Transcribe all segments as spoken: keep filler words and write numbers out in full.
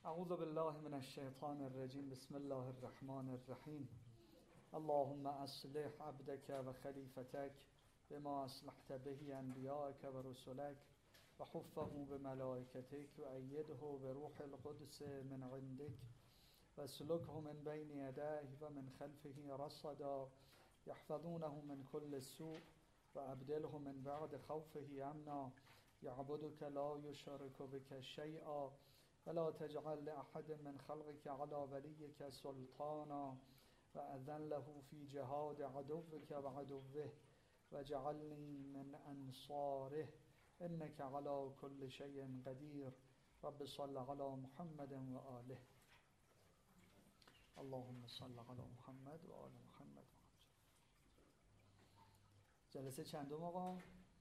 اعوذ بالله من الشیطان الرجیم. بسم الله الرحمن الرحیم. اللهم اصلح عبدك و خلیفتك بما اصلحت به انبیاءك و رسلك و حفه بملائکتك و ایده بروح القدس من عندك و اسلکه من بین یدیه و من خلفه رصدا یحفظونه من كل سوء و ابدله من بعد خوفه امنا یعبدك لا یشرک بك شیئا ولا تجعل لأحد من خلقك على وليك سلطانا وأذن له في جهاد عدوك وعدوه وجعلني من أنصاره إنك على كل شيء قدير. رب صل على محمد وآله. اللهم صل على محمد وآل محمد. جلسه چندم آقا؟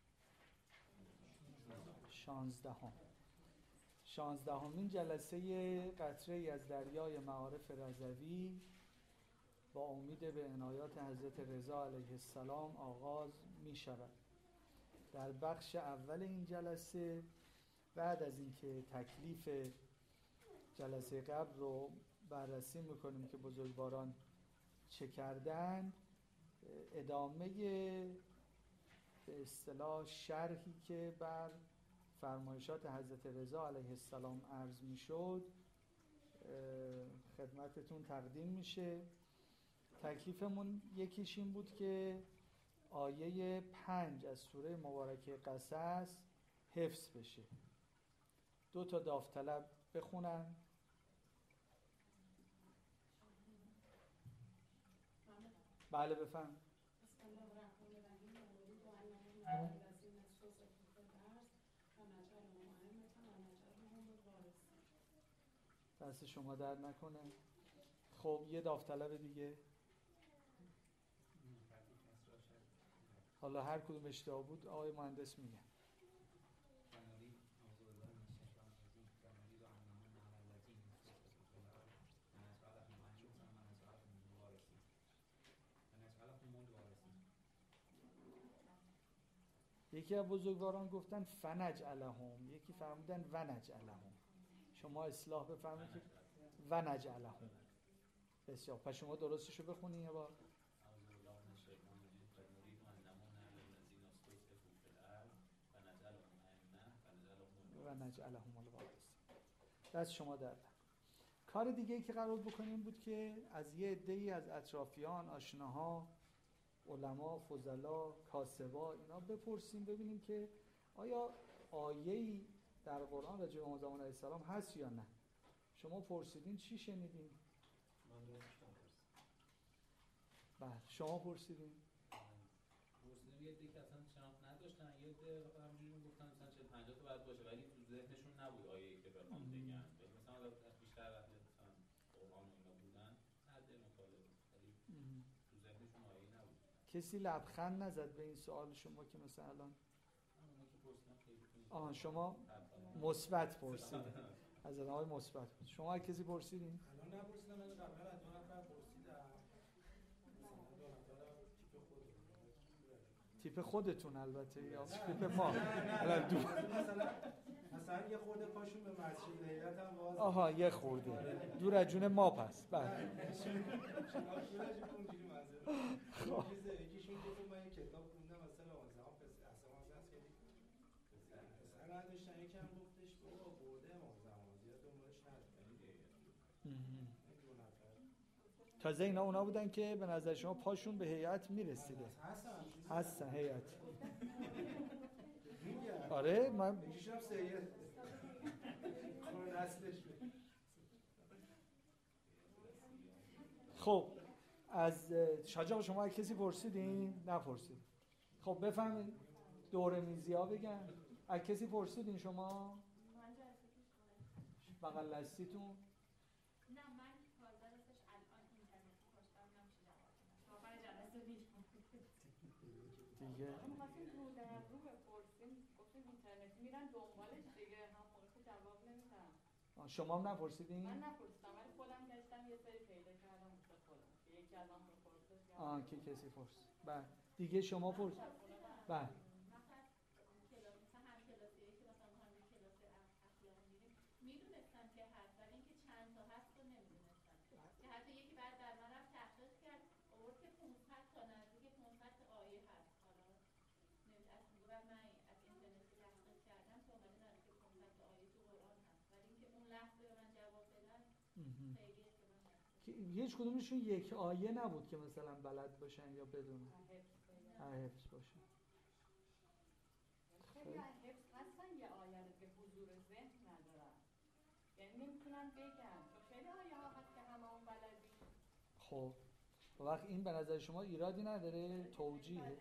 شانزدهم. شانزدهمین جلسه قطره ای از دریای معارف رضوی با امید به عنایات حضرت رضا علیه السلام آغاز می شود. در بخش اول این جلسه بعد از اینکه تکلیف جلسه قبل رو بررسی میکنیم که بزرگواران چه کردن، ادامه به اصطلاح شرحی که بر فرمایشات حضرت رضا علیه السلام عرض می شد خدمتتون تقدیم میشه. تکلیفمون یکیش این بود که آیه پنج از سوره مبارکه قصص حفظ بشه. دو تا داوطلب بخونن. بله بفهم. بسم الله الرحمن الرحیم. دست شما درد نکنه. خب یه داوطلب دیگه. حالا هر کدوم اشتباه بود آقای مهندس میگه. یکی از بزرگواران گفتن فنجعلهم، یکی فرمودن ونجعلهم. شما اصلاح بفرمایید که ونجعلهم. بسیار. پس شما درستشو بخونید یه بار. ونجعلهم الوارثین. دست شما درد. کار دیگه ای که قرار بکنیم بود که از یه عده‌ای از اطرافیان، آشناها، علما، فضلا، کاسبا اینا بپرسیم ببینیم که آیا آیه‌ای در قرآن راجع به امام زمان علیه السلام هست یا نه. شما پرسیدین چی شنیدین؟ من راستش نپرسیدم. بله شما پرسیدین؟ پرسیدیم یه دیگه اصلا شناخت نداشتن، یه دیگه همونجوری میگفتن مثلا چهل پنجاه تا بعد باشه، ولی تو ذهنشون نبود آیه‌ای که بخوام بگن. مثلا بیشتر وقت مثلا قرآن و اینا بودن حد مطالعه ولی تو ذهنشون آیه‌ای نبود. کسی لبخند نزد به این سوال شما که مثلا الان آها شما مثبت پرسیدین. از آقای مثبت. شما کسی پرسیدین؟ الان نپرسیدم، ولی قبلا از دو نفر پرسیدم. مثلا دو نفر تیپ خودتون. تیپ خودتون البته یا تیپ ما؟ الان دو مثلا مثلا یه خورده پاشون به مسجد لیلت هم واضحه. آها یه خورده. دور از جون ما پس. بله. شما دور از جون اونجوری منظور. چیز یکیشون گفت من یه کتاب خوندم مثلا آزام پس اصلا هست که مثلا نداشتن، یکم گفتش بابا برده ما زمان زیاد دنبالش نداشتن. تازه اینا اونا بودن که به نظر شما پاشون به هیئت میرسیده. هستن هستن هیئت. آره من یکیشم سید خون اصلش. خب از شجاع شما کسی پرسیدین؟ نپرسید. خب بفهمید دوره میزی ها بگن. از کسی پرسیدین شما؟ من جلسه بغل دستیتون؟ نه من کاربر ازش الان اینترنتی پرسیدم نمیشه جواب بدم. آخر جلسه بیرون. دیگه ما خواستیم رو در رو بپرسیم، گفتیم اینترنتی میرن دنبالش دیگه، هم موقع جواب نمیدن. شما هم نپرسیدین؟ من نپرسیدم ولی خودم گشتم یه سری پیدا کردم مثل خودم که یکی از آن بپرسید. آه که کسی پرسید. بله دیگه شما پرسید. بله میدونستم که هست ولی اینکه خیلی اطلاع که هیچ کدومشون یک آیه نبود که مثلا بلد باشن یا بدونن حفظ باشن. خیلی از حفظ هستن یه آیه رو که حضور ذهن ندارن، یعنی نمیتونن بگن. خیلی آیه ها هست که همه اون بلدی. خب وقت این به نظر شما ایرادی نداره؟ توجیهه.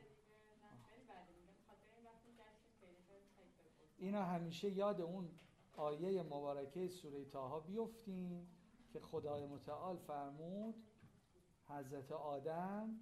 اینا همیشه یاد اون آیه مبارکه سوره طه بیفتیم که خدای متعال فرمود حضرت آدم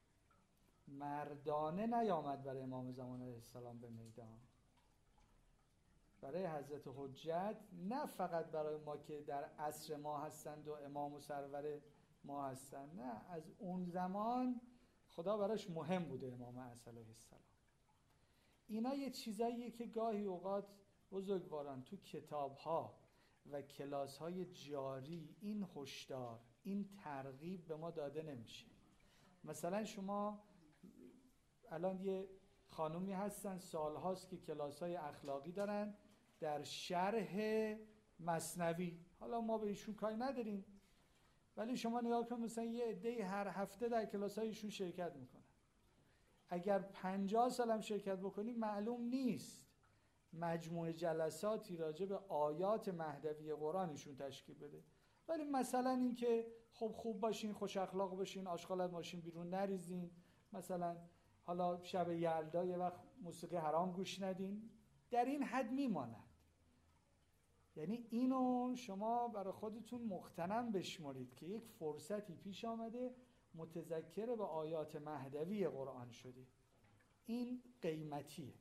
مردانه نیامد برای امام زمان علیه السلام به میدان، برای حضرت حجت، نه فقط برای ما که در عصر ما هستند و امام و سرور ما هستند، نه، از اون زمان خدا براش مهم بوده امام علیه السلام. اینا یه چیزاییه که گاهی اوقات بزرگواران تو کتاب‌ها و کلاس‌های جاری این هشدار، این ترغیب به ما داده نمیشه. مثلا شما الان یه خانومی هستن سالهاست که کلاس‌های اخلاقی دارن در شرح مثنوی، حالا ما به ایشون کاری نداریم، ولی شما نگاه کن مثلا یه عده‌ای هر هفته در کلاس‌های ایشون شرکت میکنن. اگر پنجاه سال هم شرکت بکنیم معلوم نیست مجموعه جلساتی راجع به آیات مهدوی قرآن ایشون تشکیل بده، ولی مثلا این که خب خوب باشین، خوش اخلاق باشین، آشغال از ماشین بیرون نریزین، مثلا حالا شب یلدا یه وقت موسیقی حرام گوش ندین، در این حد میماند. یعنی اینو شما برای خودتون مغتنم بشمارید که یک فرصتی پیش آمده متذکر به آیات مهدوی قرآن شدی، این قیمتیه.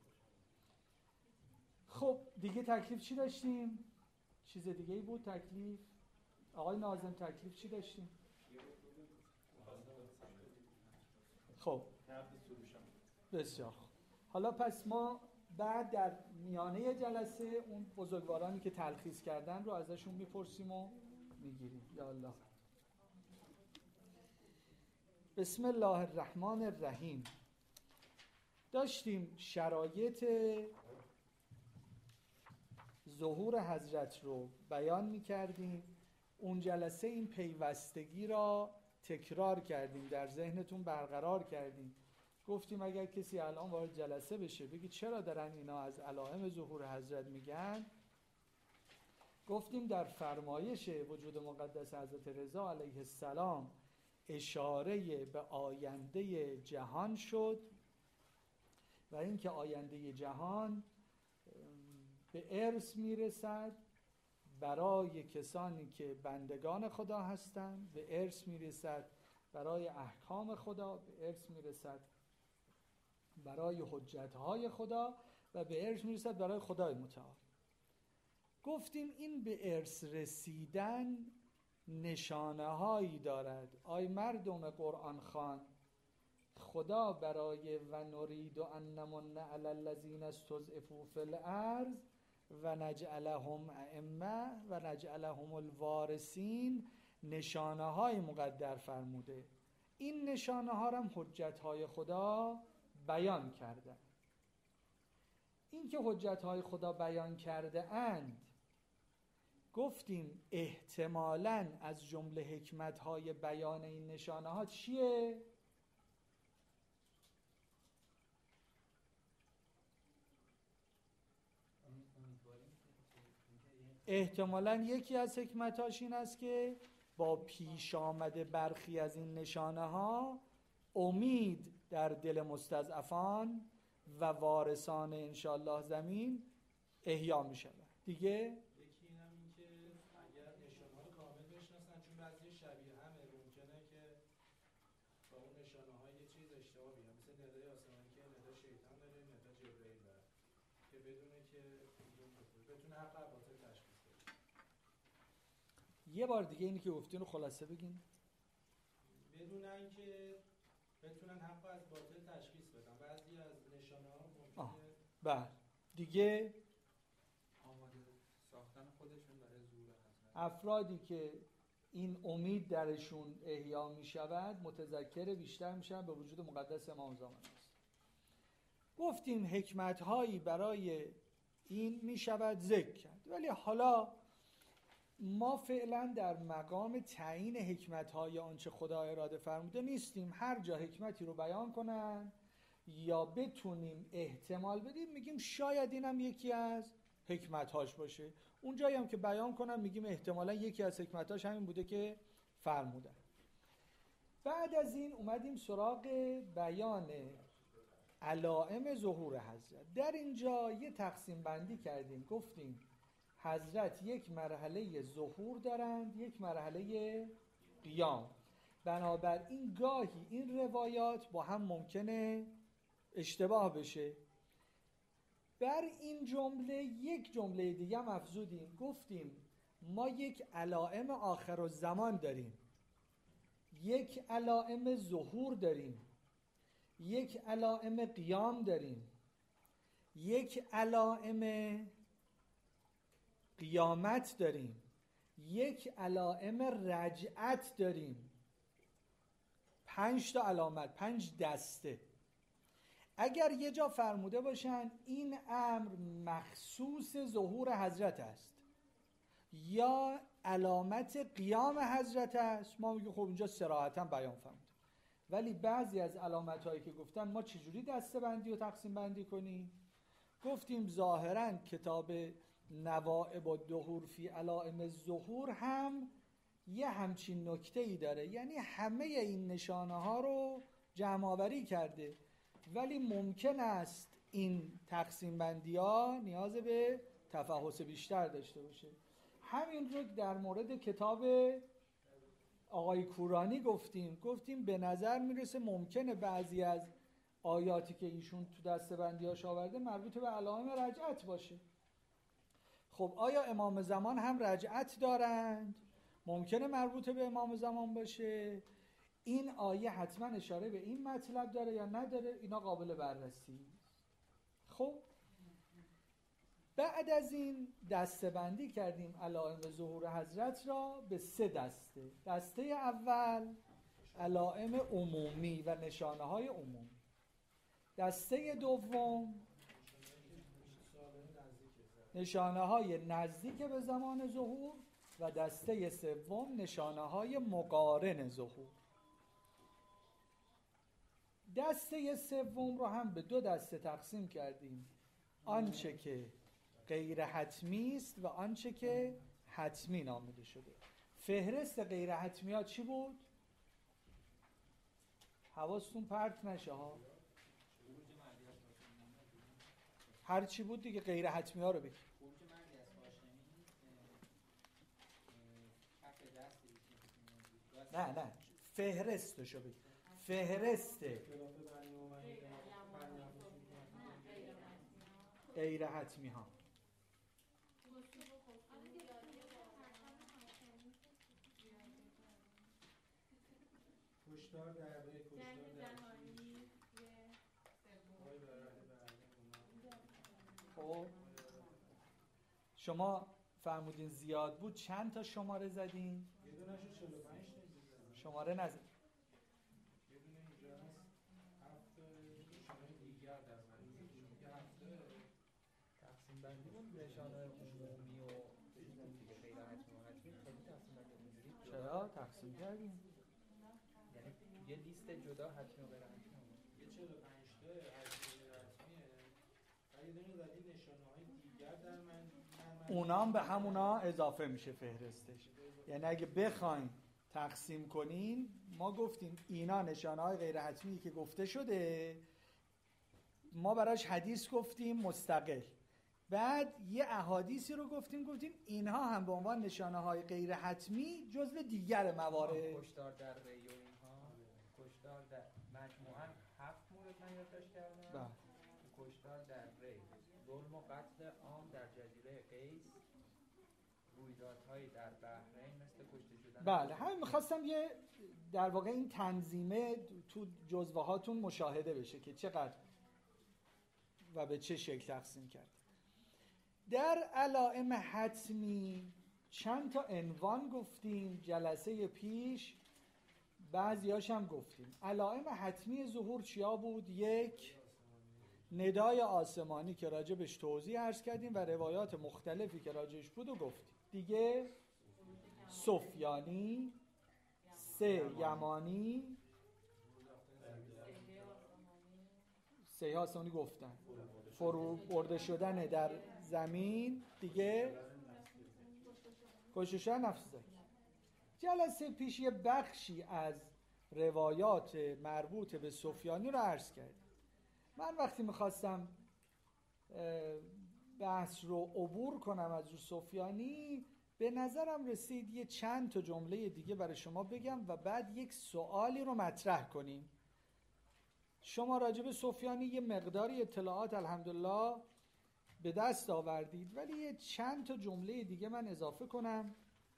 خب دیگه تکلیف چی داشتیم؟ چیز دیگه ای بود تکلیف؟ آقای ناظم تکلیف چی داشتیم؟ خب بسیار خوب. حالا پس ما بعد در میانه جلسه اون بزرگوارانی که تلخیص کردن رو ازشون میپرسیم و میگیریم. یا الله. بسم الله الرحمن الرحیم. داشتیم شرایط ظهور حضرت رو بیان میکردیم. اون جلسه این پیوستگی را تکرار کردیم، در ذهنتون برقرار کردیم. گفتیم اگر کسی الان وارد جلسه بشه بگی چرا دارن اینا از علائم ظهور حضرت میگن، گفتیم در فرمایش وجود مقدس حضرت رضا علیه السلام اشاره به آینده جهان شد و اینکه آینده جهان به ارث میرسد برای کسانی که بندگان خدا هستند، به ارث میرسد برای احکام خدا، به ارث میرسد برای حجتهای خدا و به ارث میرسد برای خدای متعال. گفتیم این به ارث رسیدن نشانه هایی دارد. آی مردم قرآن خوان، خدا برای و نرید ان نمن علی الذین استضعفوا فی الارض و نجعلهم ائمه و نجعلهم الوارثین نشانه های مقدر فرموده. این نشانه ها هم حجت های خدا بیان کرده. این که حجت های خدا بیان کرده اند، گفتیم احتمالاً از جمله حکمت های بیان این نشانه ها چیه؟ احتمالاً یکی از حکمتاش این است که با پیش آمده برخی از این نشانه ها امید در دل مستضعفان و وارثان انشاءالله زمین احیا می شود. دیگه یکی اینم این که اگر نشانه ها رو کامل بشناسن، چون بعضی شبیه همه ممکنه که با اون نشانه ها یه چیز اشتباه بگن، مثل ندای آسمانی که ندا شیطان داره، ندا جبرئیل داره، که بدونه که بتونه حق و باطل تشخیص بده. یه بار دیگه اینی که گفتین رو خلاصه بگین. بدونن که بتونن حق و از باطل تشخیص بدن. بعضی از نشانه ها ممکنه بله. دیگه آماده ساختن خودشون برای ظهور حضرت. افرادی که این امید درشون احیا می شود متذکر بیشتر می شود به وجود مقدس امام زمان است. گفتیم حکمت هایی برای این می شود ذکر کرد، ولی حالا ما فعلا در مقام تعیین حکمت‌های آنچه خدا اراده فرموده نیستیم. هر جا حکمتی رو بیان کنن یا بتونیم احتمال بدیم میگیم شاید اینم یکی از حکمت‌هاش باشه. اون جایی هم که بیان کنن میگیم احتمالا یکی از حکمت‌هاش همین بوده که فرمودن. بعد از این اومدیم سراغ بیان علائم ظهور حضرت. در اینجا یه تقسیم بندی کردیم، گفتیم حضرت یک مرحله ظهور دارند، یک مرحله قیام. بنابراین گاهی این روایات با هم ممکنه اشتباه بشه. بر این جمله یک جمله دیگه هم افزودیم، گفتیم ما یک علائم آخرالزمان داریم، یک علائم ظهور داریم، یک علائم قیام داریم، یک علائم قیامت داریم، یک علائم رجعت داریم. پنج تا علامت، پنج دسته. اگر یه جا فرموده باشن این امر مخصوص ظهور حضرت است یا علامت قیام حضرت است، ما میگیم خب اینجا صراحتاً بیان فرموده. ولی بعضی از علامت هایی که گفتن ما چجوری دسته بندی و تقسیم بندی کنیم؟ گفتیم ظاهراً کتاب نوائب و دهور فی علائم ظهور هم یه همچین نکته‌ای داره، یعنی همه این نشانه ها رو جمع آوری کرده، ولی ممکن است این تقسیم بندی ها نیاز به تفحص بیشتر داشته باشه. همین رو در مورد کتاب آقای کورانی گفتیم گفتیم به نظر میرسه ممکنه بعضی از آیاتی که ایشون تو دسته بندی هاش آورده مربوط به علائم رجعت باشه. خب آیا امام زمان هم رجعت دارند؟ ممکنه مربوط به امام زمان باشه. این آیه حتما اشاره به این مطلب داره یا نداره؟ اینا قابل بررسی. خب بعد از این دسته بندی کردیم علائم ظهور حضرت را به سه دسته. دسته اول علائم عمومی و نشانه های عمومی. دسته دوم نشانه های نزدیک به زمان ظهور و دسته سوم نشانه های مقارن ظهور. دسته سوم رو هم به دو دسته تقسیم کردیم، آنچه که غیر حتمی است و آنچه که حتمی نامیده شده. فهرست غیر حتمی ها چی بود؟ حواستون پرت نشه ها، هر چی بود دیگه غیر حتمی ها رو بگید. نه نه فهرستشو بگید. فهرست غیر حتمی ها کشتار در ری، کشتار در خب شما فرمودین زیاد بود، چند تا شماره زدین؟ یه دونه شو چهل و پنج تا شماره نزد. یه دونه اینجا هست هفت شماره دیگر در من یه هفته تقسیم بندی بود نشانه عمومی و دیگه غیر حتمی و حتمی. خیلی تقسیم بندی اونجوری چرا تقسیم کردیم؟ یعنی یه لیست جدا حتمی و غیر حتمی بود. یه چهل و پنج تا حتمی و حتمیه. یه دونه زدی نشانه های دیگر در من. اونام به همونا اضافه میشه فهرستش. یعنی اگه بخواین تقسیم کنین، ما گفتیم اینا نشانه های غیر حتمی که گفته شده، ما براش حدیث گفتیم مستقل، بعد یه احادیثی رو گفتیم گفتیم اینها هم به عنوان نشانه های غیر حتمی جزو دیگر موارد. کشتار در ری و اینها، کشتار در مجموعاً هفت مورد من یادداشت کردم. بله. کشتار در ری، ظلم و قتل عام در جزیره قیس، رویدادهایی در بحرین مثل کشته شدن. بله همین میخواستم یه در واقع این تنظیمه تو جزوه هاتون مشاهده بشه که چقدر و به چه شکل تقسیم کرد. در علائم حتمی چند تا عنوان گفتیم جلسه پیش، بعضیاش هم گفتیم. علائم حتمی ظهور چیا بود؟ یک، ندای آسمانی که راجبش توضیح عرض کردیم و روایات مختلفی که راجبش بود و گفتیم. دیگه سفیانی، سه یمانی، سه آسمانی گفتن فرو برده شدن در زمین دیگه، کشته شدن نفس زکی. جلسه پیش یه بخشی از روایات مربوط به سفیانی رو عرض کردم. من وقتی میخواستم بحث رو عبور کنم از رو سفیانی، به نظرم رسید یه چند تا جمله دیگه برای شما بگم و بعد یک سوالی رو مطرح کنیم. شما راجع به سفیانی یه مقداری اطلاعات الحمدلله به دست آوردید، ولی یه چند تا جمله دیگه من اضافه کنم.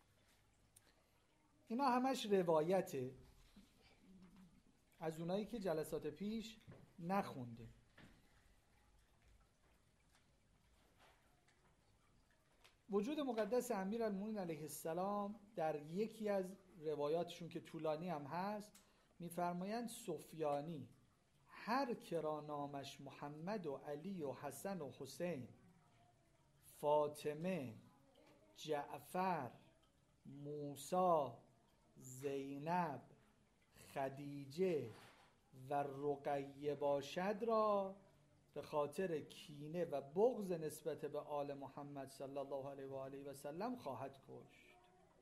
اینا همش روایته از اونایی که جلسات پیش نخونده. وجود مقدس امیرالمومنین علیه السلام در یکی از روایاتشون که طولانی هم هست میفرمایند سفیانی هر که را نامش محمد و علی و حسن و حسین، فاطمه، جعفر، موسی، زینب، خدیجه و رقیه باشد را به خاطر کینه و بغض نسبت به آل محمد صلی الله علیه و آله و سلم خواهد کشت.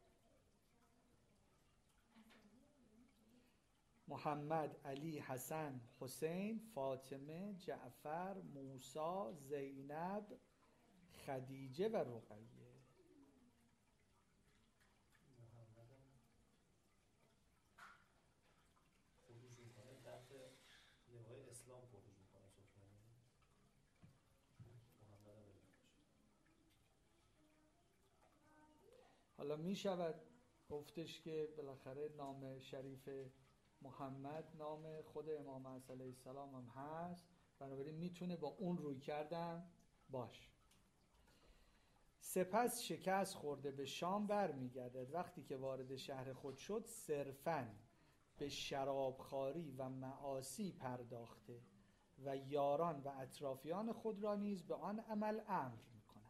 محمد، علی، حسن، حسین، فاطمه، جعفر، موسی، زینب، خدیجه و رقیه. حالا می شود گفتش که بالاخره نام شریف محمد نام خود امام علیه السلام هم هست، بنابراین میتونه با اون روی کردن باش. سپس شکست خورده به شام برمیگردد. وقتی که وارد شهر خود شد صرفاً به شرابخواری و معاصی پرداخته و یاران و اطرافیان خود را نیز به آن عمل امر می‌کند،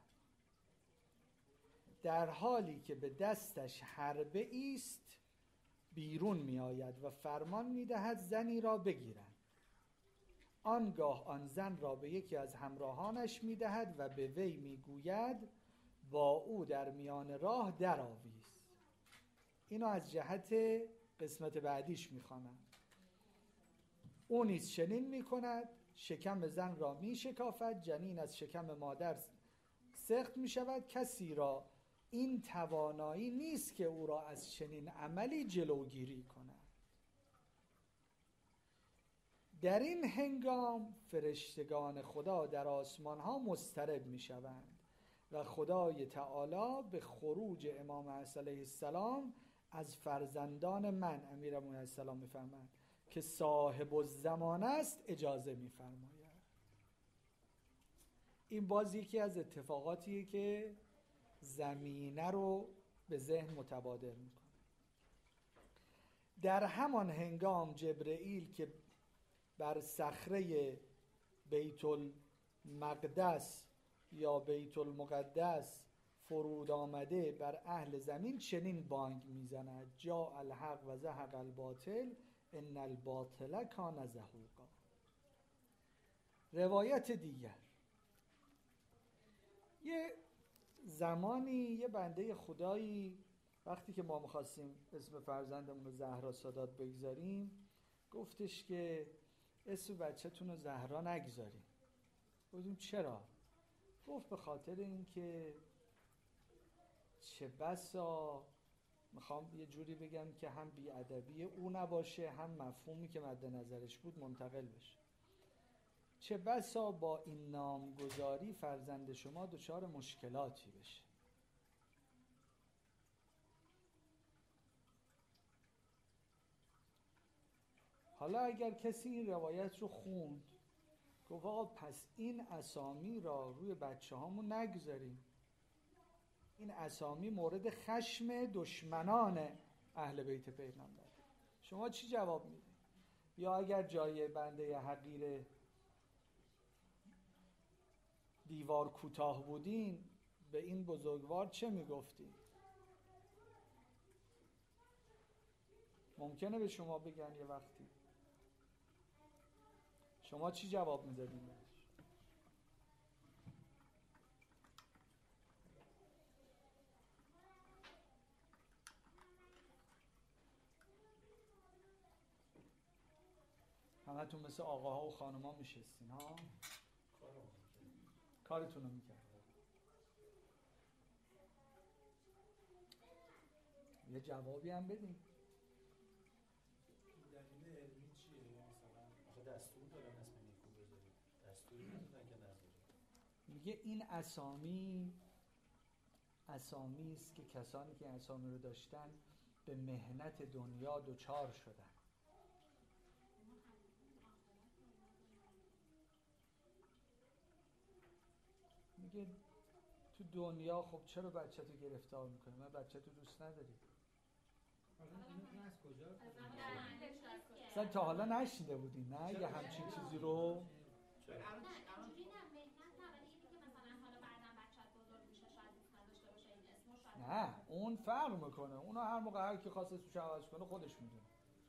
در حالی که به دستش حربه ایست بیرون می آید و فرمان می دهد زنی را بگیرند. آنگاه آن زن را به یکی از همراهانش می دهد و به وی می گوید با او در میان راه درآویز. اینو از جهت قسمت بعدیش می خوانم. او نیز چنین می کند، شکم زن را می شکافد، جنین از شکم مادر سخت می شود. کسی را این توانایی نیست که او را از چنین عملی جلوگیری کند. در این هنگام فرشتگان خدا در آسمان ها مضطرب می شوند و خدای تعالی به خروج امام علیه السلام از فرزندان من امیرالمومنین علیه السلام می فرماید که صاحب الزمان است اجازه می فرماید. این باز یکی از اتفاقاتیه که زمینه رو به ذهن متبادر میکنه. در همان هنگام جبرئیل که بر صخره بیت المقدس یا بیت المقدس فرود آمده بر اهل زمین چنین بانگ میزند: جاء الحق و زهق الباطل ان الباطل کان زهوقا. روایت دیگر: یه زمانی یه بنده خدایی وقتی که ما می‌خواستیم اسم فرزندمون رو زهرا سادات بگذاریم گفتش که اسم بچه‌تون رو زهرا نگذاریم. گفتیم چرا؟ گفت به خاطر اینکه چه بسا، میخوام یه جوری بگم که هم بی‌ادبی او نباشه هم مفهومی که مد نظرش بود منتقل بشه، چه بسا با این نامگذاری فرزند شما دچار مشکلاتی بشه. حالا اگر کسی این روایت رو خوند گفت آقا پس این اسامی را روی بچه هامون نگذاریم، این اسامی مورد خشم دشمنان اهل بیت پیغمبر، شما چی جواب میدید؟ یا اگر جای بنده حقیر دیوار کوتاه بودین به این بزرگوار چه میگفتین؟ ممکنه به شما بگن یه وقتی، شما چی جواب میدادین بهش؟ همتون مثل آقاها و خانوما میشستین ها؟ کارتون رو میکرد. یه جوابی هم بدین. دلیل علمی چیه؟ مثلا آخه دستور دارن اسم نیکو بذارید، دستوری ندادن که نذارید. میگه این اسامی اسامی است که کسانی که اسامی رو داشتن به مهنت دنیا دچار شدن. میگه تو دنیا خب چرا بچه تو گرفتار میکنه؟ من بچه تو دوست نداری. این از کجا؟ اصلا تا حالا نشیده بودین نه یه همچین چیزی رو؟ نه اون فرق میکنه، اونو هر موقع هر کی خواست اسمش عوض کنه خودش میدونه.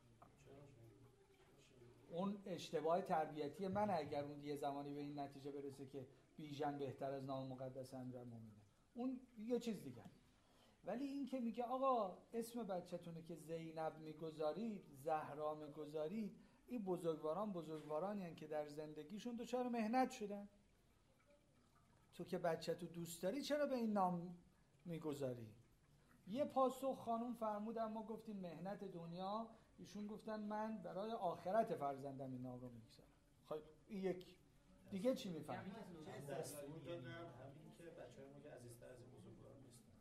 اون اشتباه تربیتی من اگر اون یه زمانی به این نتیجه برسه که بیژن بهتر از نام مقدس امیرالمومنینه، اون یه چیز دیگه. ولی این که میگه آقا اسم بچه‌تونه که زینب میگذارید، زهرا میگذارید، این بزرگواران بزرگوارانی هستند که در زندگیشون دچار مهنت شدن. تو که بچه‌تو دوست داری چرا به این نام میگذاری؟ یه پاسخ خانم فرمودن، ما گفتیم مهنت دنیا، ایشون گفتن من برای آخرت فرزندم این نام رو میگذارم. خب این یک دیگه چی میفهمی؟ دستور دادن همین که بچه‌های ما که عزیزتر از این بزرگواران نیستن.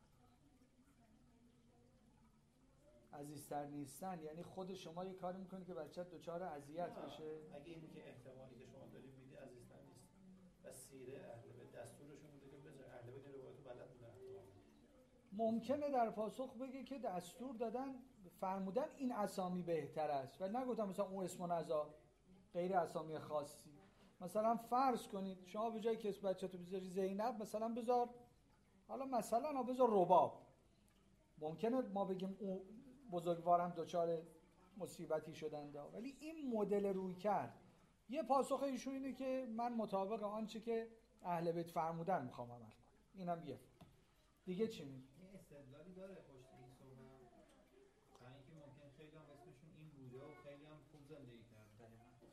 عزیزتر نیستن یعنی خود شما یه کاری میکنی که بچه‌ت دچار اذیت بشه؟ اگه اینی که احتمالی که شما دارید میدی عزیزتر نیست و سیره اهل بیت دستورشون بوده که بذار اهل بیت روایتو بلد بودن. ممکنه در پاسخ بگه که دستور دادن فرمودن این اسامی بهتر است و نگفتم مثلا اون اسم نذار، غیر اسامی خاصی. مثلا فرض کنید شما به جای که اسم بچه‌تو بذاری زینب مثلا بذار حالا مثلا بذار رباب. ممکنه ما بگیم اون بزرگوارم دچار مصیبتی شدند، ولی این مدل روی کرد. یه پاسخ ایشون اینه که من مطابق آنچه که اهل بیت فرمودن میخوام عمل کنم. اینم یه دیگه چی میگی؟ این استدلالی داره پشت این صحبت، برای اینکه ممکن خیلی هم اسمشون این بوده و خیلی هم خوب زندگی کردن.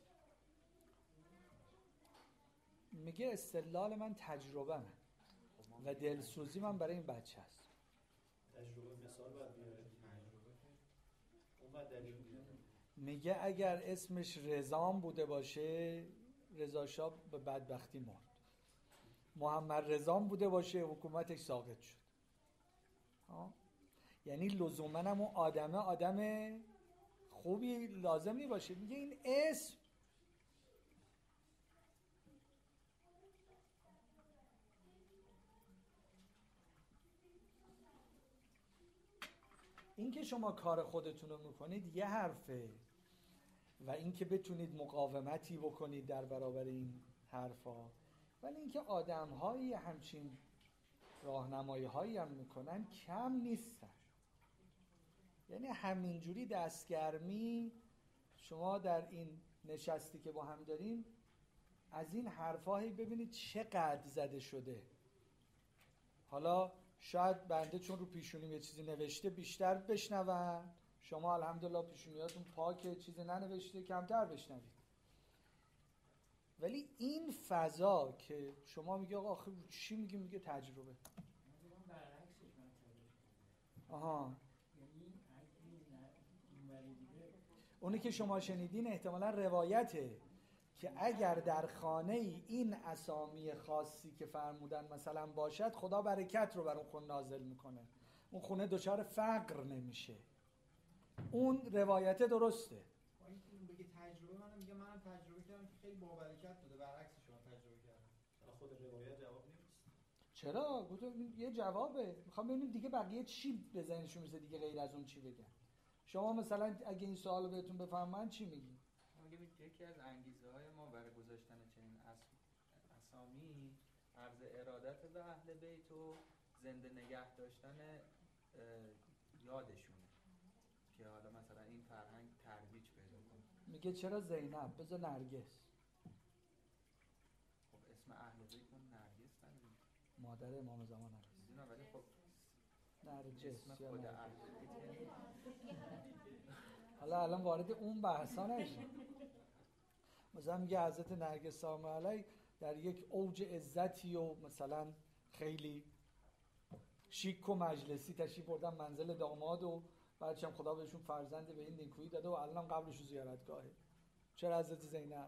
میگه استدلال من تجربه من و دلسوزی من برای این بچه است. تجربه مثال باید بیاره. اون باید دلیل بیاره. میگه اگر اسمش رضام بوده باشه رضا شاه به بدبختی مرد، محمد رضام بوده باشه حکومتش ساقط شد. ها؟ یعنی لزوماً هم اون آدمه آدم خوبی لازم نی باشه. میگه این اسم این که شما کار خودتون رو میکنید یه حرفه و این که بتونید مقاومتی بکنید در برابر این حرفا، ولی اینکه آدم‌هایی همچین راهنمایی‌هایی هم میکنن کم نیستن. یعنی همینجوری دستگرمی شما در این نشستی که با هم داریم از این حرفایی ببینید چقدر زده شده. حالا شاید بنده چون رو پیشونیم یه چیزی نوشته بیشتر بشنون، شما الحمدلله پیشونیاتون پاکه چیزی ننوشته کمتر بشنوید. ولی این فضا که شما میگه آقا آخه چی میگی؟ میگه تجربه. آها اونی که شما شنیدین احتمالا روایته که اگر در خانه ای این اسامی خاصی که فرمودن مثلا باشد خدا برکت رو بر اون خونه نازل میکنه، اون خونه دچار فقر نمیشه. اون روایت درسته. با اینکه اون بگه تجربه، منم میگم منم تجربه کردم که خیلی با برکت بوده، برعکس شما تجربه کردم. حالا خود روایت جواب نمیده. چرا؟ گفتم یه جوابه. میخوام ببینیم دیگه بقیه چی به ذهنشون میرسه دیگه غیر از اون چی بگن. شما مثلا اگه این سوالو بهتون بفهمن چی میگی؟ میگم یکی از انگیزه های ما برای گذاشتن چنین اسامی عرض ارادت به اهل بیت و زنده نگه داشتن یادشونه که که حالا مثلا این فرهنگ ترویج پیدا کنه. میگه چرا زینب؟ بذار نرگس. خب اسم اهل بیت اون نرگس نداره، مادر امام زمان هست. میدونم ولی خب نرجس اسم یا خود نرگس. اهل بیت حالا الان وارد اون بحثا نشیم. مثلا میگه حضرت نرگس سلام علیه در یک اوج عزتی و مثلا خیلی شیک و مجلسی تشریف بردن منزل داماد و بعدش هم خدا بهشون فرزند به این نیکویی داده و الان هم قبرش زیارتگاهه. چرا حضرت زینب؟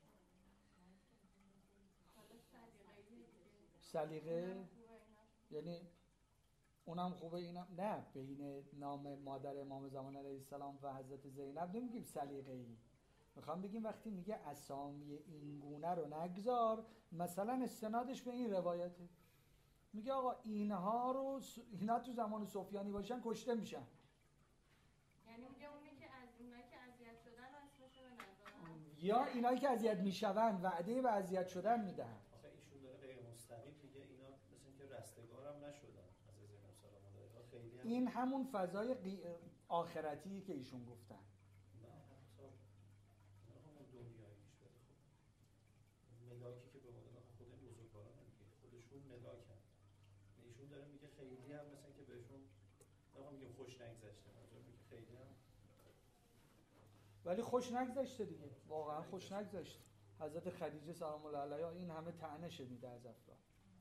سلیقه یعنی اونم خوبه اینم نه. بین نام مادر امام زمان علیه السلام و حضرت زینب نمیگیم سلیقه‌ای، میخوام بگیم وقتی میگه اسامی این گونه رو نگذار، مثلا استنادش به این روایته، میگه آقا اینها رو اینا تو زمان سفیانی باشن کشته میشن. یعنی میگه اونی که از اونایی که اذیت شدن اسمشو بنذارن، یا اینایی که اذیت میشون وعده به اذیت شدن میدهن. آخه ایشون داره غیر مستقیم میگه اینا مثل اینکه رستگارم نشدن از زینب سلام علیها. خیلی هم این همون فضای قی... آخرتی که ایشون گفتن. نه حساب نه همون دنیاییش بده. خب ملاکی که به مدن خود این بزرگواران میگه خودشون ملاکن. ایشون داره میگه خیلی هم مثل اینکه بهشون نمیخوام میگم خوش نگذشته، منظورم میگه خیلی هم ولی خوش نگذشته دیگه، واقعا خوش نگذشته. حضرت خدیجه سلام الله علیها این همه طعنه شنیده از افراد.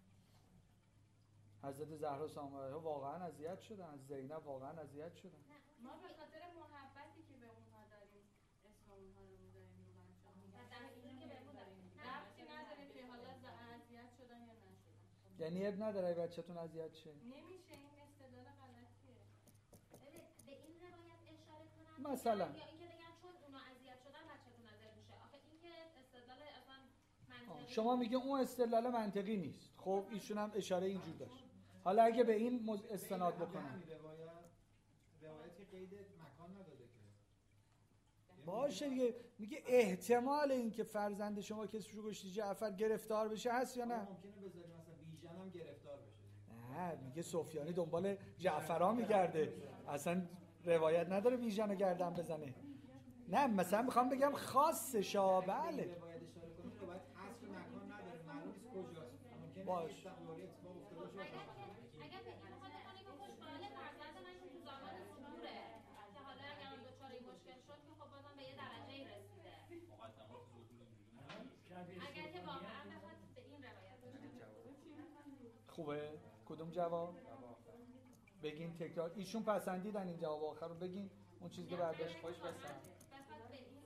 حضرت زهرا سلام الله علیها واقعا اذیت شدن، از زینب واقعا اذیت شدن. ما به خاطر محبتی که به اونها داریم اسم اونها رو میذاریم رو بچه‌ها. ربطی نداره که حالا اذیت شدن یا نشدن. یعنی اب نداره ای بچه‌تون اذیت شه. نمیشه، این استدلال غلطیه. ببین به این روایت اشاره کنم مثلا یا اینکه بگن چون اونا اذیت شدن بچه‌تون اذیت میشه. آخه اینکه استدلال اصلا منطقی شما میگه اون استدلال منطقی نیست. خب ایشون هم اشاره اینجور داشت. حالا اگه به این مز... استناد بکنم روایت روایتی قید مکان نداده که باشه دیگه، میگه احتمال اینکه فرزند شما کسی رو کشتی جعفر گرفتار بشه هست یا نه؟ ممکنه بذاری مثلا بیژن هم گرفتار بشه. نه میگه سفیانی دنبال جعفرا میگرده، اصلا روایت نداره بیژن رو گردن بزنه. نه مثلا میخوام بگم خاصشا. بله روایت اشاره کنه روایت حذف مکان نداره، معلوم نیست کجاست. ممکنه باش. استقلالی اتفاق افتاده باشه. اگر که اگر به این بخواد بکنه که خوشبال فرزند من که تو زمان صدوره که حالا اگر اون دچار این مشکل شد که خب بازم به یه درجه‌ای رسیده. مقدمات ظهور اینجوری اگر که واقعا بخواد به این روایت خوبه؟ کدوم جواب؟ بگین تکرار. ایشون پسندیدن این جواب آخر رو، بگین اون چیزی که برداشت. خوش بسن. بخواد به این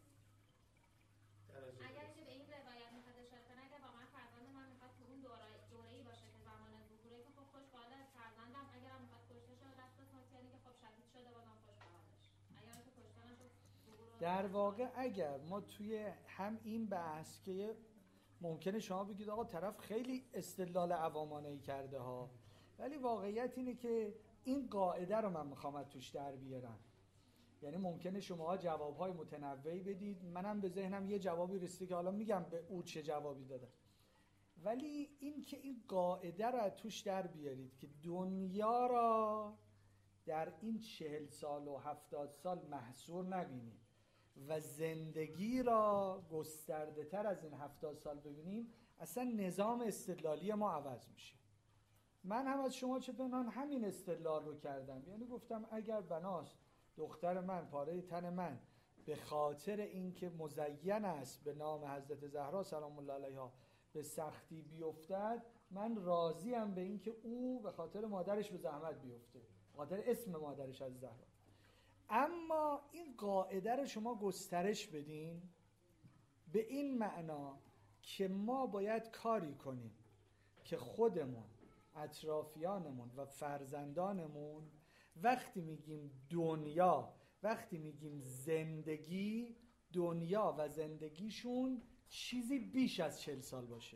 درجه اگر که به این روایت میخواد اشاره کنه اگر واقعا فرزند من میخواد تو اون دوره دوره‌ای باشه که زمان ظهوره که خب خوش به حال فرزندم، اگر هم میخواد کشته شه دست ساتیانی که خب شهید شده بازم خوش به حالش. اگر که کشته نشد ظهور رو در واقع اگر ما توی هم این بحث که ممکنه شما بگید آقا طرف خیلی استدلال عوامانه‌ای کرده ها، ولی واقعیت اینه که این قاعده رو من میخوام توش در بیارم. یعنی ممکنه شماها جوابهای متنوعی بدید، منم به ذهنم یه جوابی رسیده که حالا میگم به او چه جوابی دادم، ولی این که این قاعده رو توش در بیارید که دنیا را در این چهل سال و هفتاد سال محصور نبینیم و زندگی را گسترده تر از این هفتاد سال ببینیم، اصلا نظام استدلالی ما عوض میشه. من هم از شما چه پنهان همین استدلال رو کردم، یعنی گفتم اگر بناست دختر من، پاره تن من، به خاطر اینکه مزین است به نام حضرت زهرا سلام الله علیها به سختی بیفتد، من راضیم به اینکه او به خاطر مادرش به زحمت بیفته، به خاطر اسم مادرش از زهرا. اما این قاعده رو شما گسترش بدین به این معنا که ما باید کاری کنیم که خودمون، اطرافیانمون و فرزندانمون وقتی میگیم دنیا، وقتی میگیم زندگی، دنیا و زندگیشون چیزی بیش از چهل سال باشه.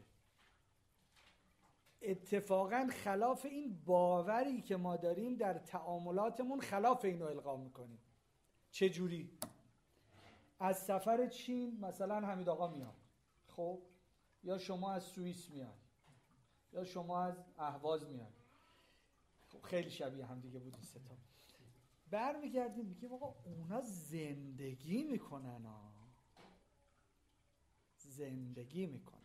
اتفاقا خلاف این باوری که ما داریم در تعاملاتمون خلاف اینو القا میکنیم. چه جوری؟ از سفر چین مثلا حمید آقا میاد، خب، یا شما از سوئیس میاد، یا شما از اهواز میاد، خب خیلی شبیه هم دیگه بود این سه تا. برمیگردیم میگیم آقا اونا زندگی میکنن ها. زندگی میکنن.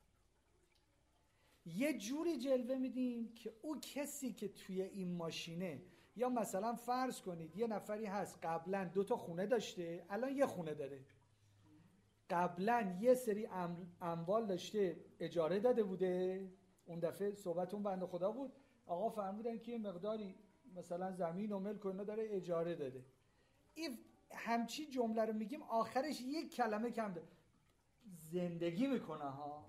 یه جوری جلوه میدیم که او کسی که توی این ماشینه، یا مثلا فرض کنید یه نفری هست قبلا دو تا خونه داشته الان یه خونه داره، قبلا یه سری اموال داشته اجاره داده بوده، اون دفعه صحبت اون بنده خدا بود آقا فهمیدن که یه مقداری مثلا زمین و ملک و اینا داره اجاره داده، این همچی جمله رو میگیم آخرش یک کلمه کم داره، زندگی میکنه ها.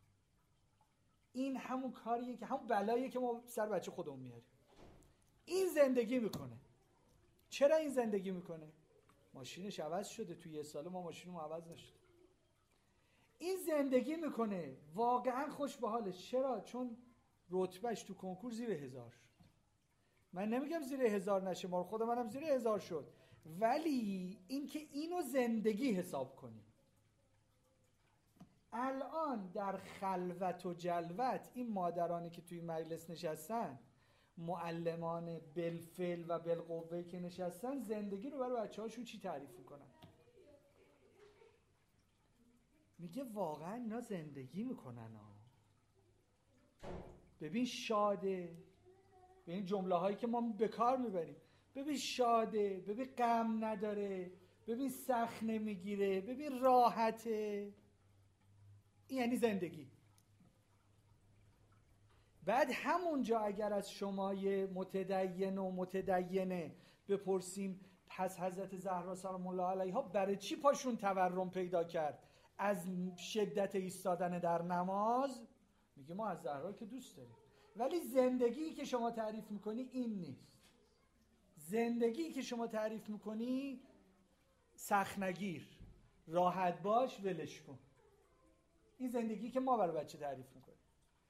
این همون کاریه که همون بلاییه که ما سر بچه خودمون میاریم. این زندگی میکنه. چرا این زندگی میکنه؟ ماشینش عوض شده، توی یه سال ما ماشینمون عوض نشده. این زندگی میکنه، واقعا خوش به حالش. چرا؟ چون رتبهش تو کنکور زیر هزار شد. من نمیگم زیر هزار نشه، ما خود منم زیر هزار شد، ولی اینکه اینو زندگی حساب کنی. الان در خلوت و جلوت این مادرانی که توی مجلس نشستن، معلمان بالفعل و بالقوه که نشستن، زندگی رو برای بچه هاشون چی تعریف میکنن؟ میگه واقعا اینا زندگی میکنن ها. ببین شاده، ببین جمله هایی که ما به کار میبریم، ببین شاده، ببین غم نداره، ببین سخت نمیگیره، ببین راحته. این یعنی زندگی. بعد همونجا اگر از شما یه متدین و متدینه بپرسیم پس حضرت زهرا سلام الله علیها برای چی پاشون تورم پیدا کرد از شدت ایستادن در نماز، میگه ما از زهرا که دوست داریم، ولی زندگی که شما تعریف میکنی این نیست. زندگی که شما تعریف میکنی سخت نگیر، راحت باش، ولش کن. این زندگی که ما برای بچه تعریف میکنیم.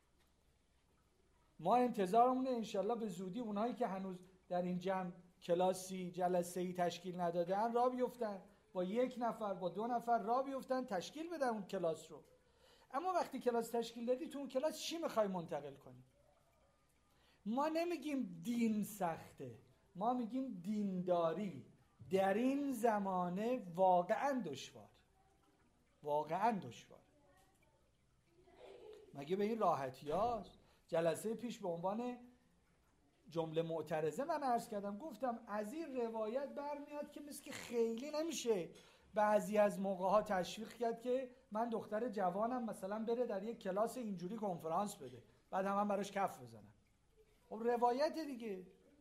ما انتظارمونه انشالله به زودی اونهایی که هنوز در این جمع کلاسی جلسه‌ای تشکیل ندادن راه بیفتن، با یک نفر با دو نفر راه بیفتن تشکیل بدن اون کلاس رو. اما وقتی کلاس تشکیل دادی تو اون کلاس چی میخوای منتقل کنی؟ ما نمیگیم دین سخته، ما میگیم دینداری در این زمانه واقعا دشوار، واقعا دشوار. مگه به این راحتی هاست؟ جلسه پیش به عنوان جمله معترضه من عرض کردم، گفتم از این روایت برمیاد که مثل که خیلی نمیشه بعضی از موقع ها تشویق کرد که من دختر جوانم مثلا بره در یک کلاس اینجوری کنفرانس بده بعد هم, هم براش کف بزنن. خب روایت دیگه.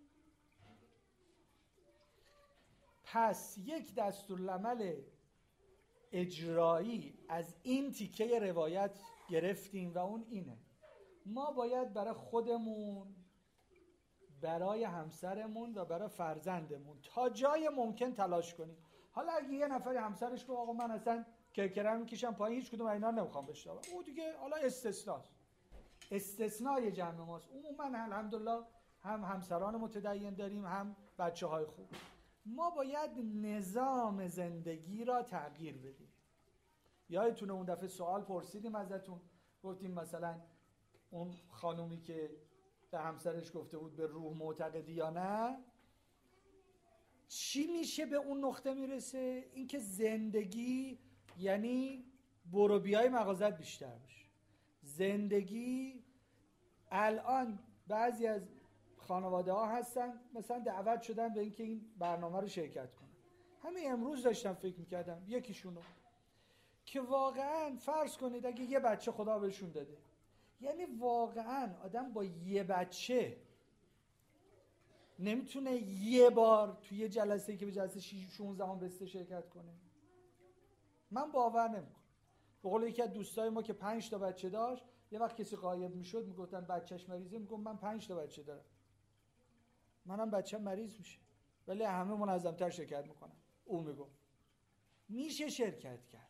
پس یک دستورالعمل اجرایی از این تیکه روایت گرفتیم و اون اینه: ما باید برای خودمون، برای همسرمون و برای فرزندمون تا جای ممکن تلاش کنیم. حالا اگه یه نفری همسرش گفت آقا من اصلا کرکرم میکشم پایین، هیچ کدوم اینا نمیخوام بشنوم، او دیگه حالا استثناست، استثنای جمع ماست. عموما الحمدلله هم همسران متدین داریم هم بچه های خوب. ما باید نظام زندگی را تغییر بدیم. یادتونه اون دفعه سوال پرسیدیم ازتون، گفتیم مثلا اون خانومی که به همسرش گفته بود به روح معتقدی یا نه، چی میشه به اون نقطه میرسه؟ اینکه زندگی یعنی برو بیای مغازت بیشتر بشه. زندگی الان بعضی از خانواده ها هستن مثلا دعوت شدن به اینکه این برنامه رو شرکت کنن. همین امروز داشتم فکر میکردم یکیشونو که واقعا فرض کنید اگه یه بچه خدا بهشون داده، یعنی واقعا آدم با یه بچه نمیتونه یه بار توی یه جلسه که به جلسه شانزده هم رسیده شرکت کنه. من باور نمیکنم. به قول یکی از دوستای ما که پنج تا بچه داشت، یه وقت کسی غایب میشد میگفتن بچهش مریضه، میگم من پنج تا بچه دارم، منم بچه‌م مریض میشه ولی همه منظم‌تر شرکت میکنن. اون میگم میشه شرکت کرد.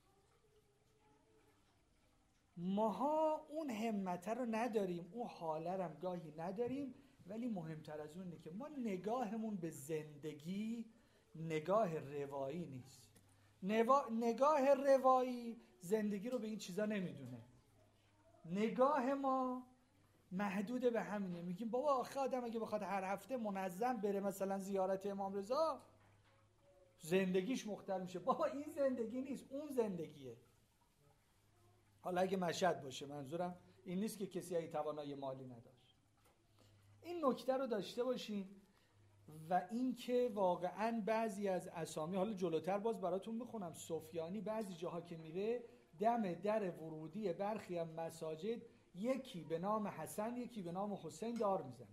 ماها اون همت رو نداریم، اون حاله هم گاهی نداریم، ولی مهمتر از اون اینه که ما نگاهمون به زندگی نگاه روایی نیست. نوا... نگاه روایی زندگی رو به این چیزا نمیدونه. نگاه ما محدود به همینه. میگیم بابا آخه آدم اگه بخواد هر هفته منظم بره مثلا زیارت امام رضا زندگیش مختل میشه. بابا این زندگی نیست، اون زندگیه. حالا اگه مشهد باشه، منظورم این نیست که کسی اگه توانایی مالی نداشت. این نکته رو داشته باشین. و این که واقعا بعضی از اسامی، حالا جلوتر باز براتون میخونم، سفیانی بعضی جاها که میره دم در ورودی برخی از مساجد یکی به نام حسن یکی به نام حسین دار میزنه.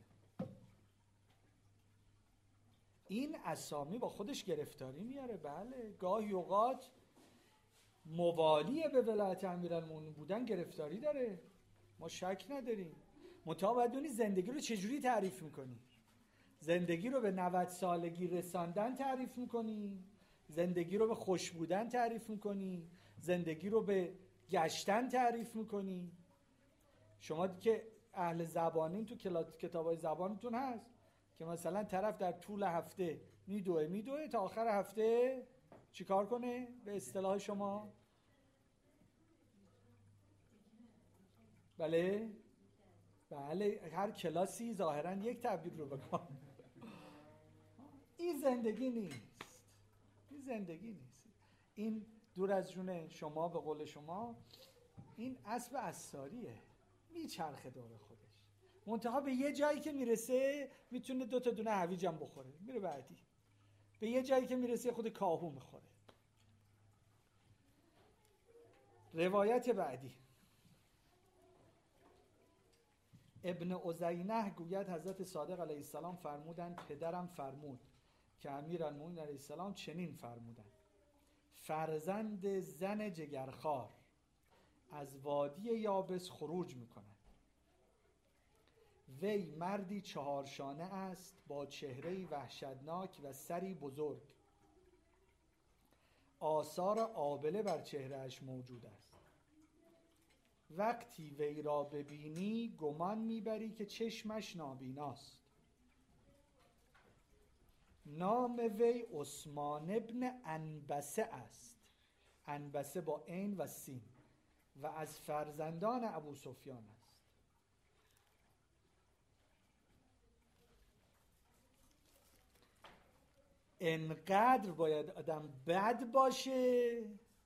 این اسامی با خودش گرفتاری میاره. بله گاهی اوقات موالی به ولایت امیرالمومنین بودن گرفتاری داره، ما شک نداریم. منتها باید دونی زندگی رو چجوری تعریف میکنی. زندگی رو به نود سالگی رساندن تعریف میکنی، زندگی رو به خوش بودن تعریف میکنی، زندگی رو به گشتن تعریف میکنی. شما که اهل زبانین تو کتابای زبانتون هست که مثلا طرف در طول هفته میدوه میدوه تا آخر هفته چیکار کنه؟ به اصطلاح شما بله بله هر کلاسی ظاهرا یک تعبیر رو بکن. این زندگی نیست، این زندگی نیست. این دور از جون شما، به قول شما این اسب عصاریه، میچرخه دور خودش. منتها به یه جایی که میرسه میتونه دو تا دونه هویجم بخوره، میره بعدی. به یه جایی که میرسه خود کاهو میخوره. روایت بعدی، ابن عزینه گوید حضرت صادق علیه السلام فرمودند پدرم فرمود که امیرالمومنین علیه السلام چنین فرمودند: فرزند زن جگرخوار از وادی یابس خروج میکند. وی مردی چهارشانه است با چهره‌ای وحشتناک و سری بزرگ. آثار آبله بر چهرهش موجود است. وقتی وی را ببینی گمان میبری که چشمش نابیناست. نام وی عثمان ابن انبسه است، انبسه با عین و سین، و از فرزندان ابو سفیان است. انقدر باید آدم بد باشه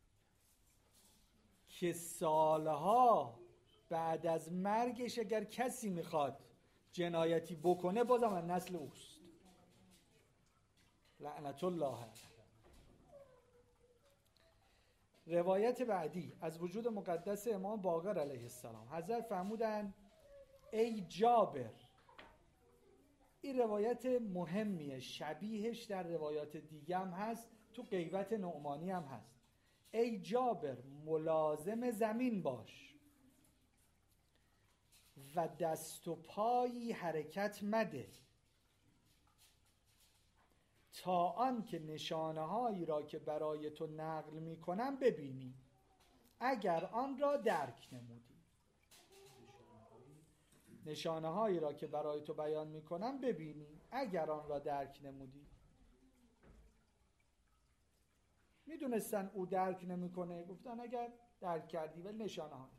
که سالها بعد از مرگش اگر کسی میخواد جنایتی بکنه بازم از نسل اوست. لعنت الله علیه. روایت بعدی از وجود مقدس امام باقر علیه السلام، حضرت فرمودند ای جابر، این روایت مهمیه، شبیهش در روایات دیگه هم هست، تو غیبت نعمانی هم هست. ای جابر ملازم زمین باش و دست و پایی حرکت مده تا آن که نشانه هایی را که برای تو نقل می کنم ببینی اگر آن را درک نمودی. نشانه هایی را که برای تو بیان می کنم ببینی اگر آن را درک نمودی. می دونستن او درک نمی کنه، گفتن اگر درک کردی ولی نشانه هایی.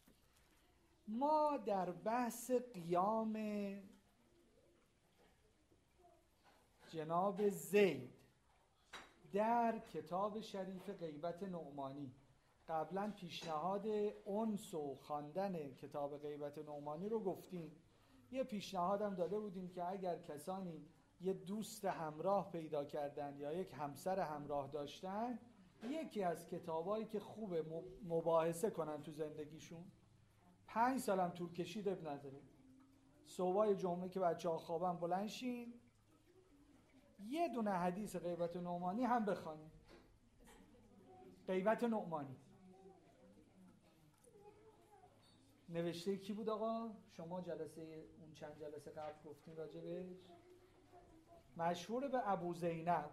ما در بحث قیام جناب زید در کتاب شریف غیبت نعمانی قبلا پیشنهاد انس و خواندن کتاب غیبت نعمانی رو گفتیم. یه پیشنهادم داده بودیم که اگر کسانی یه دوست همراه پیدا کردن یا یک همسر همراه داشتن، یکی از کتابایی که خوبه مباحثه کنن تو زندگیشون، پنج سالم طول کشید اب نداره، صبحای جمعه که بچه ها خوابن بلند شین یه دونه حدیث غیبت نعمانی هم بخوانید. غیبت نعمانی نوشته کی بود آقا؟ شما جلسه اون چند جلسه قبل گفتین راجبش، مشهور به ابو زینب.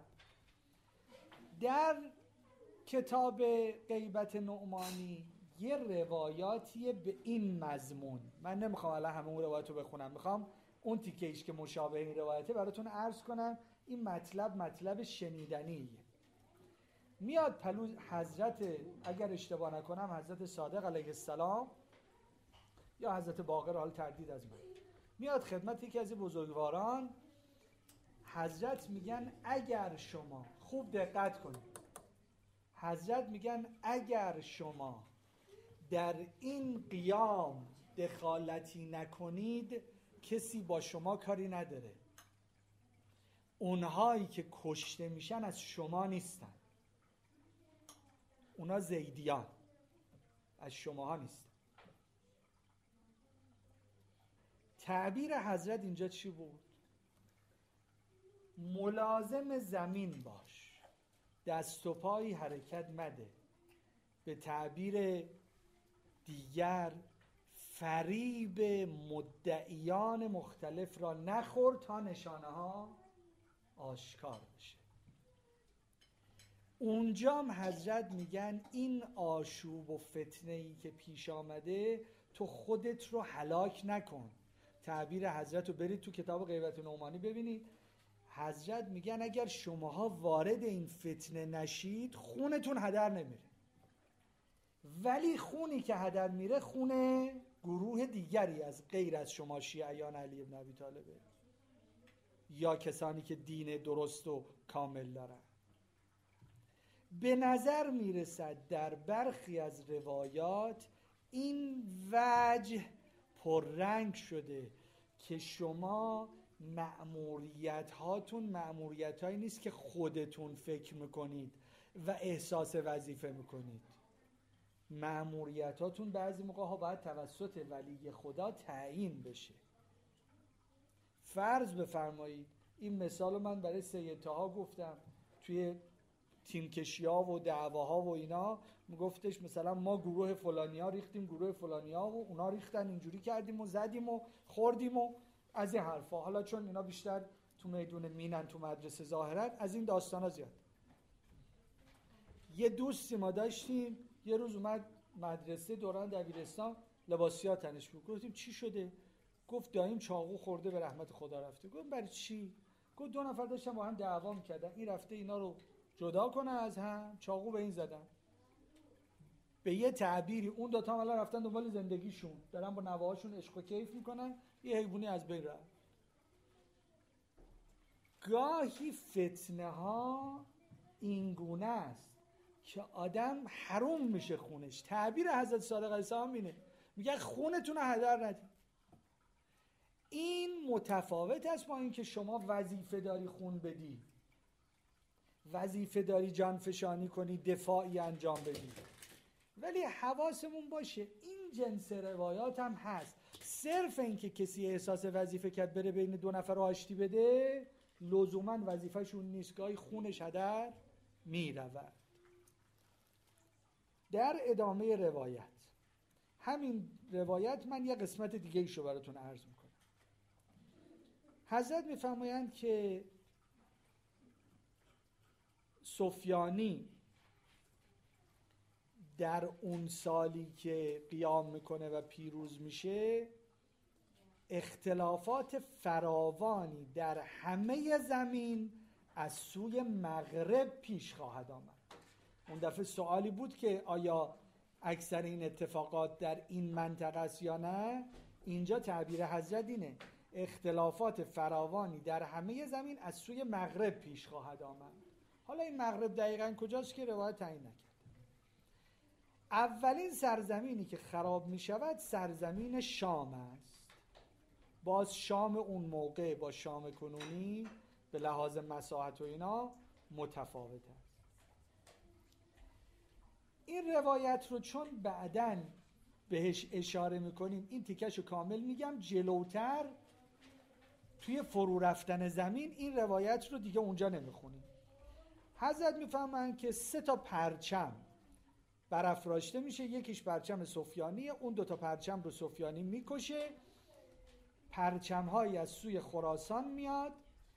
در کتاب غیبت نعمانی یه روایاتی به این مضمون، من نمیخوام الان همه اون روایت رو بخونم، میخوام اون تیکه‌ایش که مشابه این روایته براتون عرض کنم. این مطلب مطلب شنیدنیه. میاد پلو حضرت، اگر اشتباه نکنم حضرت صادق علیه السلام یا حضرت باقر، حال تردید از من، میاد خدمت یکی از بزرگواران، حضرت میگن اگر شما، خوب دقت کنید، حضرت میگن اگر شما در این قیام دخالتی نکنید کسی با شما کاری نداره. اونهایی که کشته میشن از شما نیستن، اونا زیدیان، از شماها نیستن. تعبیر حضرت اینجا چی بود؟ ملازم زمین باش، دست و پایی حرکت مده. به تعبیر دیگر فریب مدعیان مختلف را نخور تا نشانه ها آشکار بشه. اونجام حضرت میگن این آشوب و فتنه‌ای که پیش آمده تو خودت رو هلاک نکن. تعبیر حضرت رو برید تو کتاب غیبت نعمانی ببینید. حضرت میگن اگر شماها وارد این فتنه نشید خونتون هدر نمیره، ولی خونی که هدر میره خون گروه دیگری از غیر از شما شیعیان علی بن ابی طالبه یا کسانی که دین درست و کامل دارن. به نظر میرسد در برخی از روایات این وجه پررنگ شده که شما مأموریت هاتون مأموریت هایی نیست که خودتون فکر میکنید و احساس وظیفه میکنید. مأموریت هاتون بعضی موقع ها باید توسط ولی خدا تعیین بشه. فرض بفرمایید، این مثال من برای سید طاها گفتم توی تیمکشی ها و دعواها و اینا، میگفتش مثلا ما گروه فلانی ها ریختیم گروه فلانی ها و اونا ریختن، اینجوری کردیم و زدیم و خوردیم و از این حرفا. حالا چون اینا بیشتر تو میدون مینن، تو مدرسه ظاهرن، از این داستان ها زیاد. یه دوستی ما داشتیم، یه روز اومد مدرسه دوران دبیرستان، لباسیات تنش بود. گفتیم چی شده؟ گفت داییم چاقو خورده به رحمت خدا رفته. گفت برای چی؟ گفت دو نفر داشتن با هم دعوا می‌کردن، این رفته اینا رو جدا کنه از هم، چاقو به این زدن. به یه تعبیری اون دو تا الان رفتن دنبال زندگیشون، دارن با نوه‌هاشون عشق و کیف میکنن، یه حیوانی از بین رفت. گاهی فتنه ها این گونه است که آدم حروم میشه خونش. تعبیر حضرت صادق علیه السلام اینه، میگه خونتون رو هدر ندید. این متفاوت است با اینکه شما وظیفه داری خون بدی، وظیفه داری جانفشانی کنی، دفاعی انجام بدی. ولی حواسمون باشه این جنس روایات هم هست. صرف اینکه کسی احساس وظیفه کرد بره بین دو نفر آشتی بده، لزوما وظیفه‌شون نیست، گاهی خونش هدر میرود. در ادامه روایت، همین روایت من یه قسمت دیگه ایشو براتون عرض میکنم. حضرت میفرمایند که سفیانی در اون سالی که قیام میکنه و پیروز میشه، اختلافات فراوانی در همه زمین از سوی مغرب پیش خواهد آمد. اون دفعه سوالی بود که آیا اکثر این اتفاقات در این منطقه است یا نه. اینجا تعبیر حضرت اینه، اختلافات فراوانی در همه زمین از سوی مغرب پیش خواهد آمد. حالا این مغرب دقیقاً کجاست که روایت تعیین نکرد. اولین سرزمینی که خراب می شود سرزمین شام است. باز شام اون موقع با شام کنونی به لحاظ مساحت و اینا متفاوت است. این روایت رو چون بعداً بهش اشاره میکنیم، این تیکش رو کامل میگم، جلوتر توی فرو رفتن زمین این روایت رو دیگه اونجا نمیخونیم. حضرت میفهمن که سه تا پرچم برافراشته میشه، یکیش پرچم سفیانیه، اون دو تا پرچم رو سفیانی میکشه، پرچم هایی از سوی خراسان میاد،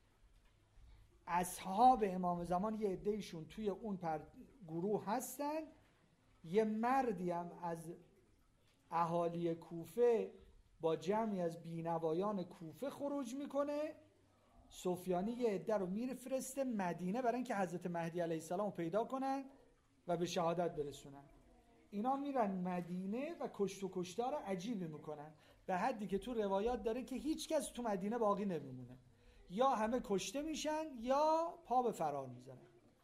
اصحاب امام زمان یه عده‌ایشون توی اون پر... گروه هستن، یه مردی هم از اهالی کوفه با جمعی از بینوایان کوفه خروج میکنه. سفیانی یه عده رو میفرسته مدینه برای اینکه حضرت مهدی علیه السلام رو پیدا کنن و به شهادت برسونن. اینا میرن مدینه و کشت و کشتار عجیبی میکنن، به حدی که تو روایات داره که هیچ کس تو مدینه باقی نمیمونه، یا همه کشته میشن یا پا به فرار میزنن.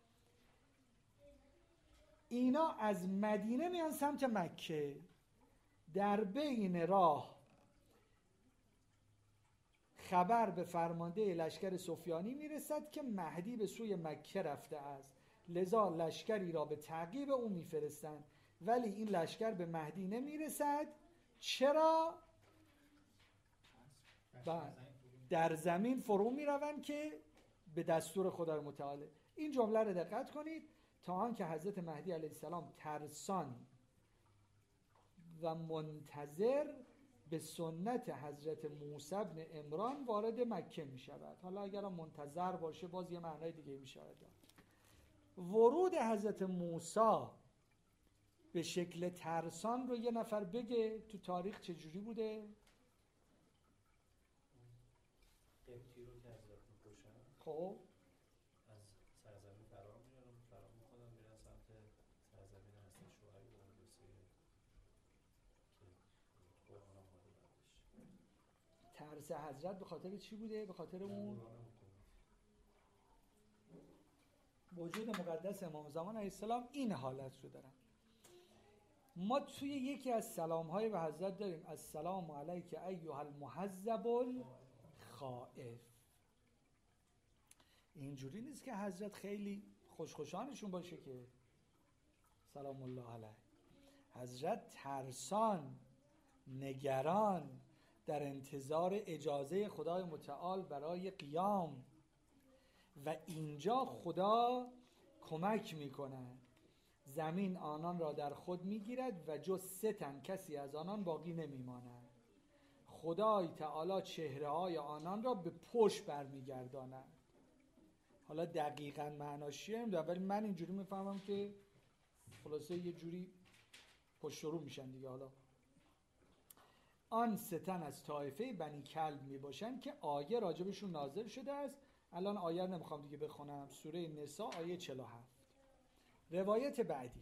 اینا از مدینه میان سمت مکه، در بین راه خبر به فرمانده لشکر سفیانی میرسد که مهدی به سوی مکه رفته است، لذا لشکری را به تعقیب او میفرستند، ولی این لشکر به مهدی نمیرسد. چرا؟ در زمین فرو میروند که به دستور خدای متعال. این جمله رو دقت کنید. تا آنکه حضرت مهدی علیه السلام ترسان و منتظر به سنت حضرت موسی بن عمران وارد مکه می شود. حالا اگر منتظر باشه باز یه معنای دیگه می شود. ورود حضرت موسی به شکل ترسان رو یه نفر بگه تو تاریخ چجوری بوده؟ قبطی رو که حضرت میکشن، خب از سرزمین فرار میرن فرار میکنن میرن سمت سرزمین هستن شعیب و اندوسیه که قرآن آماده بردش. ترس حضرت به خاطر چی بوده؟ به خاطر اون وجود مقدس امام زمان علیه السلام این حالت رو دارن. ما توی یکی از سلام‌های به حضرت داریم السلام علیک ایها المحذب الخائف. اینجوری نیست که حضرت خیلی خوشخوشانشون باشه که سلام الله علیه. حضرت ترسان، نگران، در انتظار اجازه خدای متعال برای قیام، و اینجا خدا کمک میکنه. زمین آنان را در خود میگیرد و جز سه تن کسی از آنان باقی نمیماند. خدای تعالی چهره های آنان را به پشت برمیگرداند. حالا دقیقاً معناش چیه نمیدونم، ولی من اینجوری میفهمم که خلاصه یه جوری پشت رو میشن دیگه. حالا آن سه تن از طایفه بنی کلب میباشند که آیه راجبشون نازل شده است. الان آیه رو نمیخوام دیگه بخونم. سوره نساء آیه چهل و هفت. روایت بعدی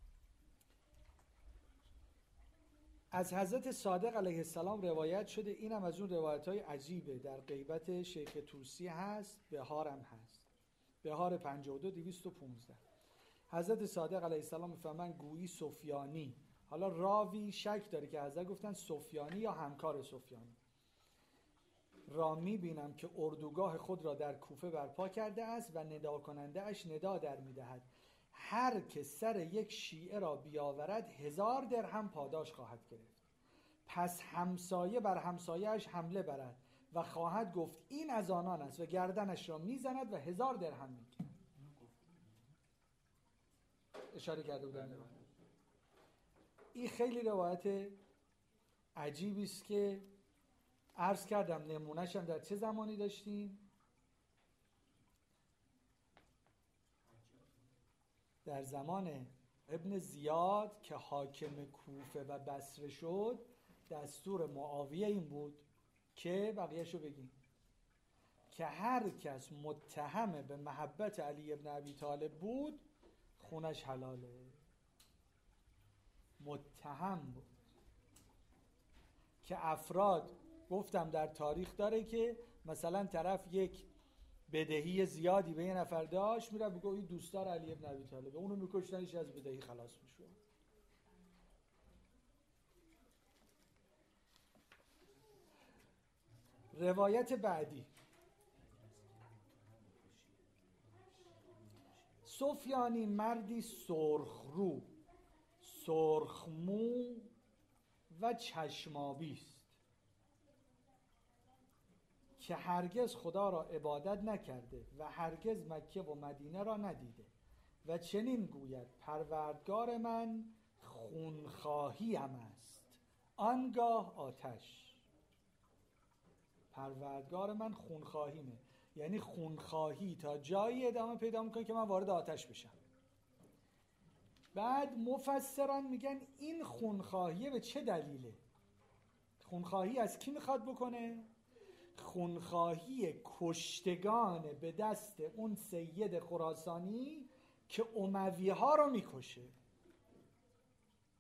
از حضرت صادق علیه السلام روایت شده. اینم از اون روایت های عجیبه. در غیبت شیخ طوسی هست، بهارم هست، بهار پنجاه و دو دویست و پانزده. حضرت صادق علیه السلام میفهمن گویی سفیانی، حالا راوی شک داره که حضرت گفتن سفیانی یا همکار سفیانی، را میبینم که اردوگاه خود را در کوفه برپا کرده است و ندا کننده اش ندا در میدهد هر که سر یک شیعه را بیاورد هزار درهم پاداش خواهد گرفت. پس همسایه بر همسایه‌اش حمله برد و خواهد گفت این از آنان است و گردنش را میزند و هزار درهم میگیرد. اشاره کرده بودن. این خیلی روایت عجیبی است که عرض کردم نمونه‌ش هم در چه زمانی داشتیم؟ در زمان ابن زیاد که حاکم کوفه و بصره شد، دستور معاویه این بود که بقیه‌شو بگیم که هر کس متهم به محبت علی ابن ابی طالب بود خونش حلاله. متهم بود که افراد گفتم در تاریخ داره که مثلا طرف یک بدهی زیادی به یه نفر داشت، میره بگه این دوستدار علی ابن ابی طالب، اونو میکشتنش از بدهی خلاص میشه. روایت بعدی سفیانی مردی سرخرو، سرخمو و چشمابی است که هرگز خدا را عبادت نکرده و هرگز مکه و مدینه را ندیده و چنین گوید پروردگار من خونخواهیم است آنگاه آتش. پروردگار من خونخواهیمه، یعنی خونخواهی تا جایی ادامه پیدا میکنه که من وارد آتش بشم. بعد مفسران میگن این خونخواهی به چه دلیله؟ خونخواهی از کی میخواد بکنه؟ خونخواهی کشتگان به دست اون سید خراسانی که اموی ها رو میکشه.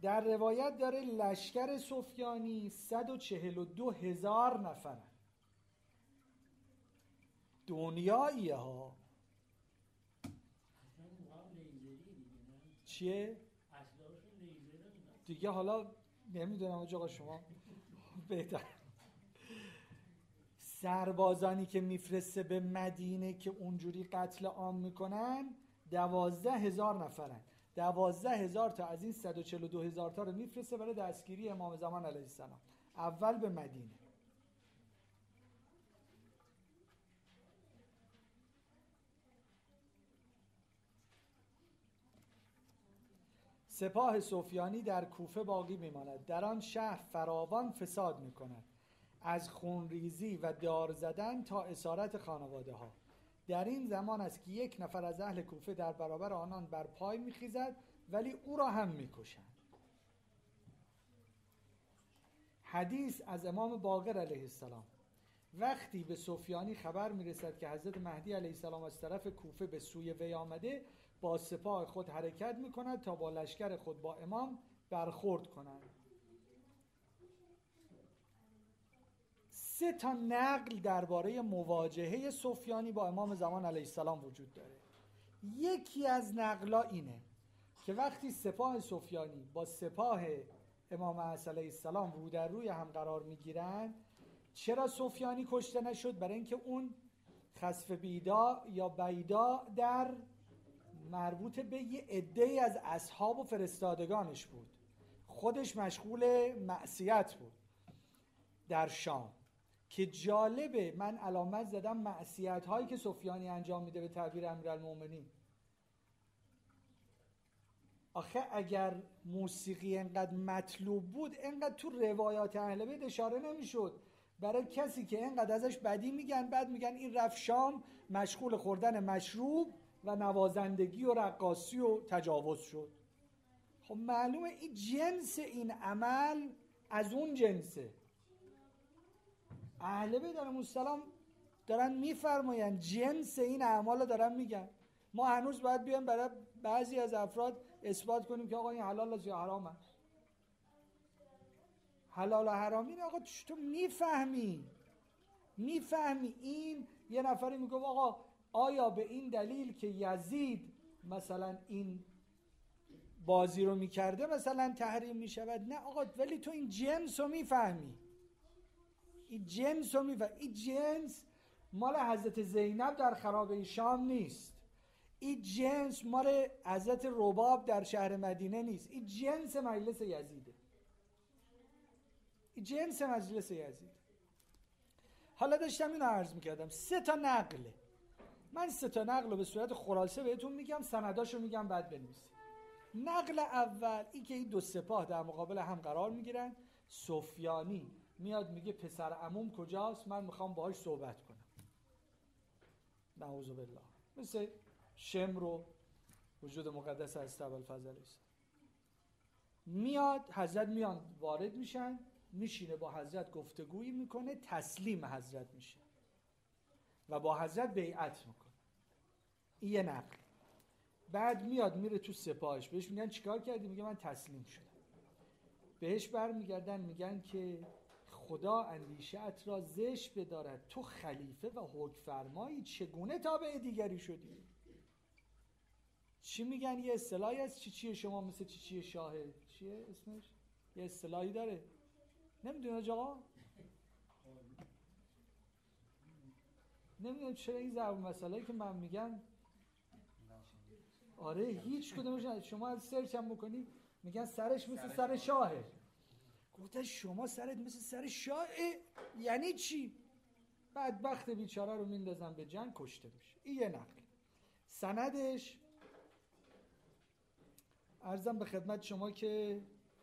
در روایت داره لشکر سفیانی صد و چهل و دو هزار نفرن. دنیاییه ها. چیه؟ دیگه حالا نمیدونم آقا شما بهتر. سربازانی که میفرسته به مدینه که اونجوری قتل عام میکنن دوازده هزار نفرن. دوازده هزار تا از این صد و چهل و دو هزار تا رو میفرسته برای دستگیری امام زمان علیه السلام. اول به مدینه. سپاه سفیانی در کوفه باقی میماند. در آن شهر فراوان فساد میکند، از خونریزی و دار زدن تا اسارت خانواده ها. در این زمان است که یک نفر از اهل کوفه در برابر آنان بر پای میخیزد ولی او را هم میکشند. حدیث از امام باقر علیه السلام: وقتی به سفیانی خبر میرسد که حضرت مهدی علیه السلام از طرف کوفه به سوی وی آمده، با سپاه خود حرکت میکند تا با لشکر خود با امام برخورد کنند. سه تا نقل درباره مواجهه سفیانی با امام زمان علیه السلام وجود داره. یکی از نقلا اینه که وقتی سپاه سفیانی با سپاه امام علیه السلام رو در روی هم قرار میگیرن، چرا سفیانی کشته نشد؟ برای اینکه اون خسف بیدا یا بیدا در مربوط به یه عده‌ای از اصحاب و فرستادگانش بود، خودش مشغول معصیت بود در شام. که جالبه، من علامت زدم معصیت هایی که سفیانی انجام میده به تعبیر امیرالمومنین. آخه اگر موسیقی انقدر مطلوب بود انقدر تو روایات اهل بیت اشاره نمیشد. برای کسی که انقدر ازش بدی میگن، بعد میگن این رفت شام مشغول خوردن مشروب و نوازندگی و رقاصی و تجاوز شد. خب معلومه این جنس این عمل از اون جنسه. اهل بیت علیهم السلام دارن میفرماین جنس این اعمال رو دارن میگن. ما هنوز باید بیایم برای بعضی از افراد اثبات کنیم که آقا این حلال است یا حرام است. حلال و حرام این آقا تو میفهمی میفهمی این یه نفری میگه آقا آیا به این دلیل که یزید مثلا این بازی رو میکرده مثلا تحریم میشود؟ نه آقا، ولی تو این جنس رو میفهمی. این جنس رو میفهمی. این جنس مال حضرت زینب در خرابه شام نیست. این جنس مال حضرت رباب در شهر مدینه نیست. این جنس مجلس یزیده. این جنس مجلس یزید. حالا داشتم اینو عرض میکردم، سه تا نقله. من سه تا نقل رو به صورت خلاصه بهتون میگم، سنداشو میگم بعد بنویسید. نقل اول این که این دو سپاه در مقابل هم قرار میگیرن. سفیانی میاد میگه پسر عموم کجاست، من میخوام باهاش صحبت کنم. نعوذ بالله. مثل شمر و وجود مقدس از ابوالفضل است. میاد حضرت میان وارد میشن، میشینه با حضرت گفتگویی میکنه، تسلیم حضرت میشه و با حضرت بیعت میکنه. این یه نقل. بعد میاد میره تو سپاهش، بهش میگن چیکار کردی؟ میگه من تسلیم شدم. بهش برمیگردن میگن که خدا اندیشه‌ات را زشت بدارد، تو خلیفه و حکم فرمایی چگونه تابع دیگری شدی؟ چی میگن؟ یه اصطلاحی هست چی چیه شما مثل چی چیه شاهه، چیه اسمش؟ یه اصطلاحی داره نمیدونه آقا؟ نمیدونم چرا این ضرب مسئله‌ای که من میگم آره هیچ کدومش. شما از سرچ هم بکنی میگن سرش مثل سر, سر شاهه. گفتن شما سرت مثل سر شاهه یعنی چی؟ بدبخت بیچاره رو میندازن به جنگ، کشته میشه. این یه نقل. سندش عرضم به خدمت شما که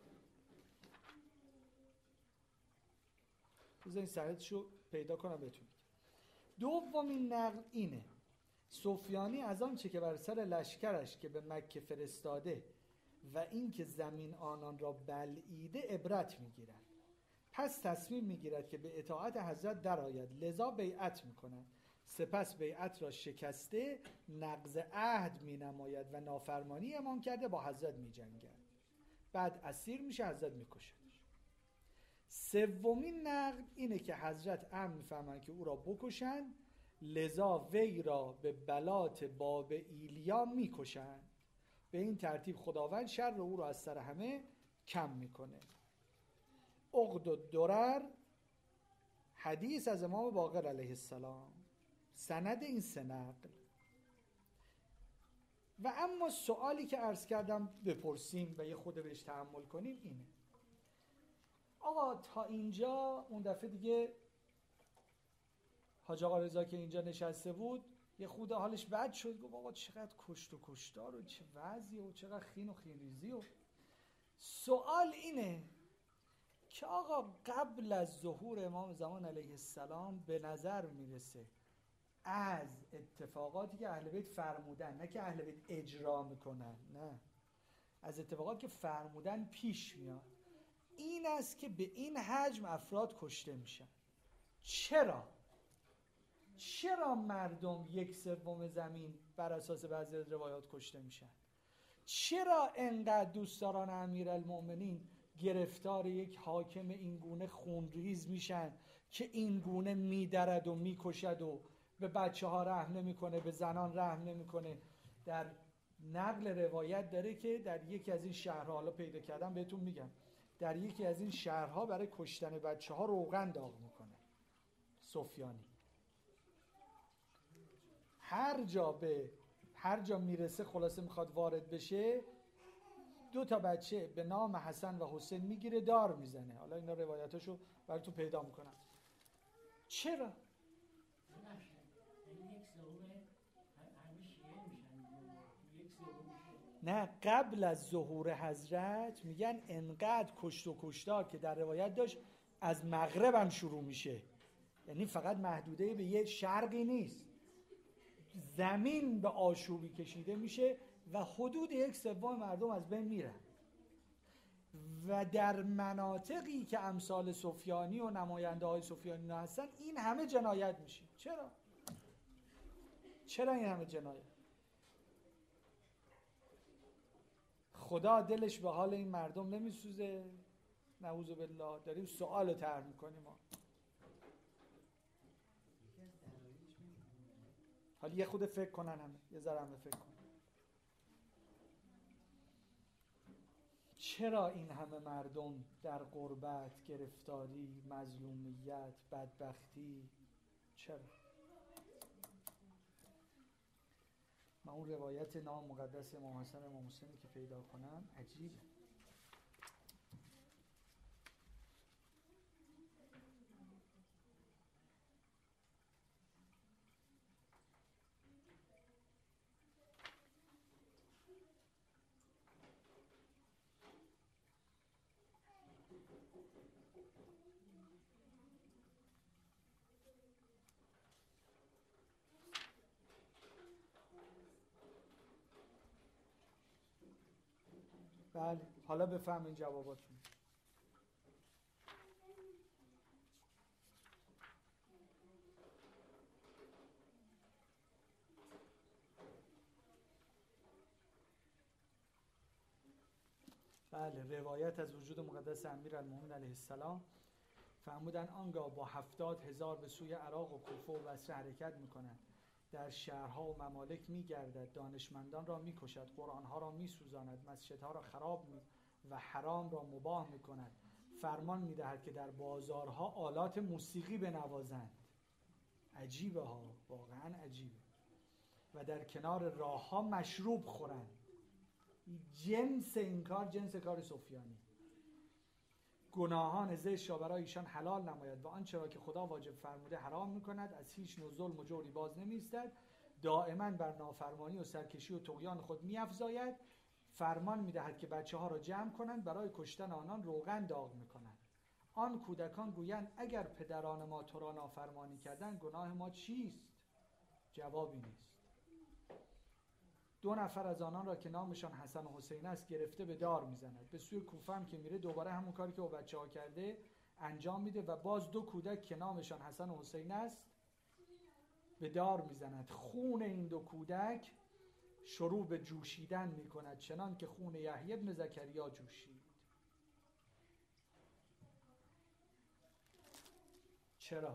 بذارین سندشو پیدا کنم بهتون. دومین نقل اینه: سفیانی از آنچه که بر سر لشکرش که به مکه فرستاده و اینکه زمین آنان را بلعیده عبرت میگیرد، پس تصمیم میگیرد که به اطاعت حضرت درآید، لذا بیعت میکند. سپس بیعت را شکسته نقض عهد مینماید و نافرمانی امان کرده با حضرت میجنگد. بعد اسیر میشه، حضرت میکشدش. سومین نقل اینه که حضرت امر میفهمن که او را بکشن، لذا وی را به بلات باب ایلیا میکشند. به این ترتیب خداوند شر او را از سر همه کم میکنه. عقد الدرر، حدیث از امام باقر علیه السلام. سند این سه نقل. و اما سوالی که عرض کردم بپرسیم و یه خود بهش تأمل کنیم اینه: آقا تا اینجا اون دفعه دیگه حاج آقا رضا که اینجا نشسته بود یه خود حالش بد شد، گفت آقا چقدر کشت و کشتار و چه وضعیه و چقدر خین و خینریزی. و سوال اینه که آقا قبل از ظهور امام زمان علیه السلام به نظر میرسه از اتفاقاتی که اهل بیت فرمودن، نه که اهل بیت اجرا میکنن، نه، از اتفاقاتی که فرمودن پیش میاد، این است که به این حجم افراد کشته میشن. چرا؟ چرا مردم یک سوم زمین بر اساس بعضی از روایات کشته میشن؟ چرا انقدر دوستداران امیرالمؤمنین گرفتار یک حاکم اینگونه خونریز میشن که اینگونه میدرد و میکشد و به بچه ها رحم نمیکنه، به زنان رحم نمیکنه؟ در نقل روایت داره که در یکی از این شهرها، حالا پیدا کردم بهتون میگم، در یکی از این شهرها برای کشتن بچه ها روغن داغ میکنه سفیانی. هر جا به هر جا میرسه خلاصه میخواد وارد بشه، دو تا بچه به نام حسن و حسین میگیره دار میزنه. حالا اینا روایتاشو برای تو پیدا میکنم. چرا؟ نه، قبل از ظهور حضرت میگن انقدر کشت و کشتار که در روایت داشت از مغرب هم شروع میشه، یعنی فقط محدوده به یه شرقی نیست، زمین به آشوبی کشیده میشه و حدود یک سوم مردم از بین میرن. و در مناطقی که امثال سفیانی و نماینده های سفیانی هستن این همه جنایت میشه. چرا؟ چرا این همه جنایت؟ خدا دلش به حال این مردم نمیسوزه؟ نعوذ بالله. داریم سوال رو طرح میکنیم. حالا یه خود فکر کنن، همه یه ذره همه فکر کنن. چرا این همه مردم در غربت، گرفتاری، مظلومیت، بدبختی؟ چرا؟ من اون روایت نام مقدس امام حسن و امام حسینی که پیدا کنم عجیبه. بله، حالا بفهمین جواباتون. بله، روایت از وجود مقدس امیرالمومنین علیه السلام فرمودن آنگاه با هفتاد هزار به سوی عراق و کوفه و بصره حرکت میکنند، در شهرها و ممالک میگردد، دانشمندان را میکشد، قرآنها را میسوزاند، مسجدها را خراب می و حرام را مباح میکند، فرمان میدهد که در بازارها آلات موسیقی بنوازند. عجیبه ها، واقعا عجیبه. و در کنار راهها مشروب خورند. جنس این کار جنس کار سفیانی. گناهان زشت را برای ایشان حلال نماید و آنچه را که خدا واجب فرموده حرام میکند، از هیچ نوع ظلم و جوری باز نمیستد، دائما بر نافرمانی و سرکشی و طغیان خود میافزاید، فرمان میدهد که بچه ها را جمع کنند، برای کشتن آنان روغن داغ میکنند. آن کودکان گویند اگر پدران ما تو را نافرمانی کردند گناه ما چیست؟ جوابی نیست. دو نفر از آنان را که نامشان حسن و حسین است گرفته به دار میزند. به سوی کوفه هم که میره دوباره همون کاری که با بچه ها کرده انجام میده و باز دو کودک که نامشان حسن و حسین است به دار میزند. خون این دو کودک شروع به جوشیدن میکند چنان که خون یحیی بن زکریا جوشید. چرا؟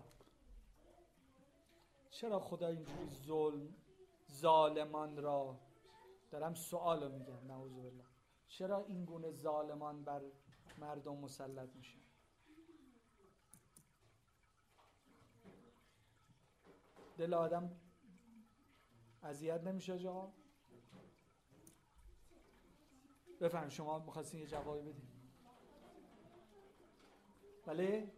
چرا خدا اینجوری ظلم ظالمان را، دارم سوالو میگم نعوذ بالله، چرا این گونه ظالمان بر مردم مسلط میشن؟ دل آدم اذیت نمیشه جا؟ بفهم شما میخواستین یه جوابی بدین. بله؟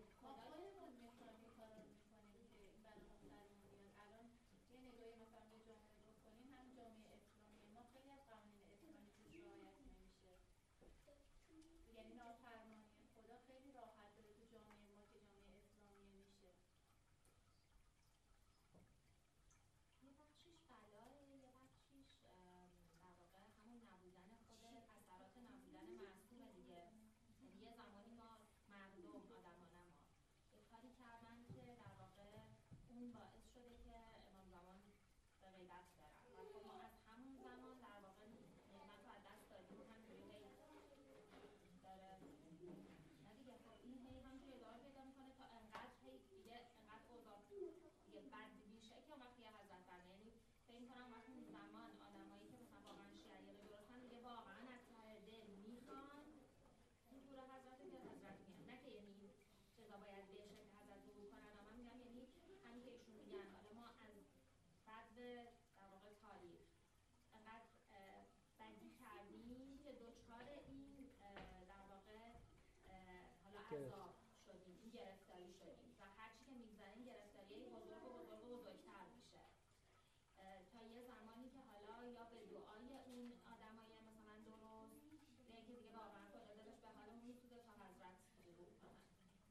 اون باعث شده که امام زمان به غیبت برن و خب ما از همون زمان در واقع نعمت رو از دست دادیم. همینجوری داره نه دیگه، خب این هی همینجوری ادامه پیدا میکنه تا انقدر هی دیگه انقدر اوضاع دیگه بد میشه که اون وقت یه حضرت برنه. یعنی فکر میکنم وقتی اون زمان آدمایی که مثلا واقعا شیعه درستن دیگه واقعا از ته دل میخوان ظهور حضرت که حضرت میان، نه که یعنی چیزا باید بشه که حضرت ظهور کنن. من میگم یعنی همین که ایشون میگن حالا ما از بعد در واقع تاریخ انقدر بدی کردیم که دوچار این در واقع حالا عذاب شدیم، این گرفتاری شدیم و هرچی که میگذاریم گرفتاری بزرگ و بزرگ و بزرگتر میشه تا یه زمانی که حالا یا به دعای اون آدمای مثلا درست یا اینکه دیگه واقعا خدا دلش به حالمون میسوزه تا حضرت ظهور کنن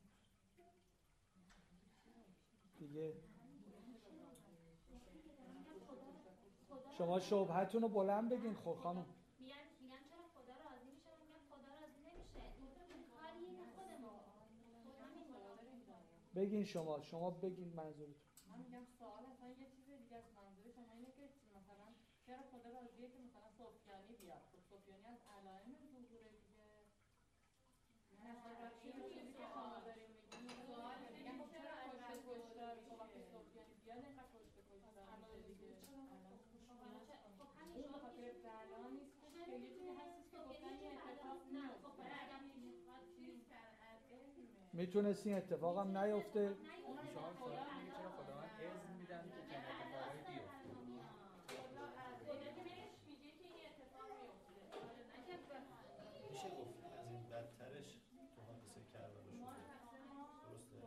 دیگه. شما شبهتون رو بلند بگین. خب خانم میگن میگن چرا خدا راضی میشه؟ میگن خدا راضی نمیشه، این کاریه که خودمون بگین. شما شما بگین منظورتون. من میگم سوال اصلا یه چیز دیگه است. منظور شما اینه که مثلا چرا خدا راضیه که مثلا سفیانی بیاد؟ خب سفیانی از علائم ظهوره دیگه. مثلا چیزی که شما داریم میگین سوال میگم خب چرا کشته کشتار تو وقتی سفیانی بیاد اینقدر کشته کشتار میشه دیگه؟ خب همین اون شما بخاطر بلا نیست که یه چیزی هست که گفتن یه اتفاق نه. نیست. خب برای اگر میخواد چیز کردن از علمه. میتونست این اتفاق هم نیفته. شما سوال میگه چرا خداوند اذن میدن که چنین اتفاقایی بیفته؟ خدا که بهش میگه که این اتفاق میفته. میشه گفت از این بدترش تو حادثه کربلا شده. درسته؟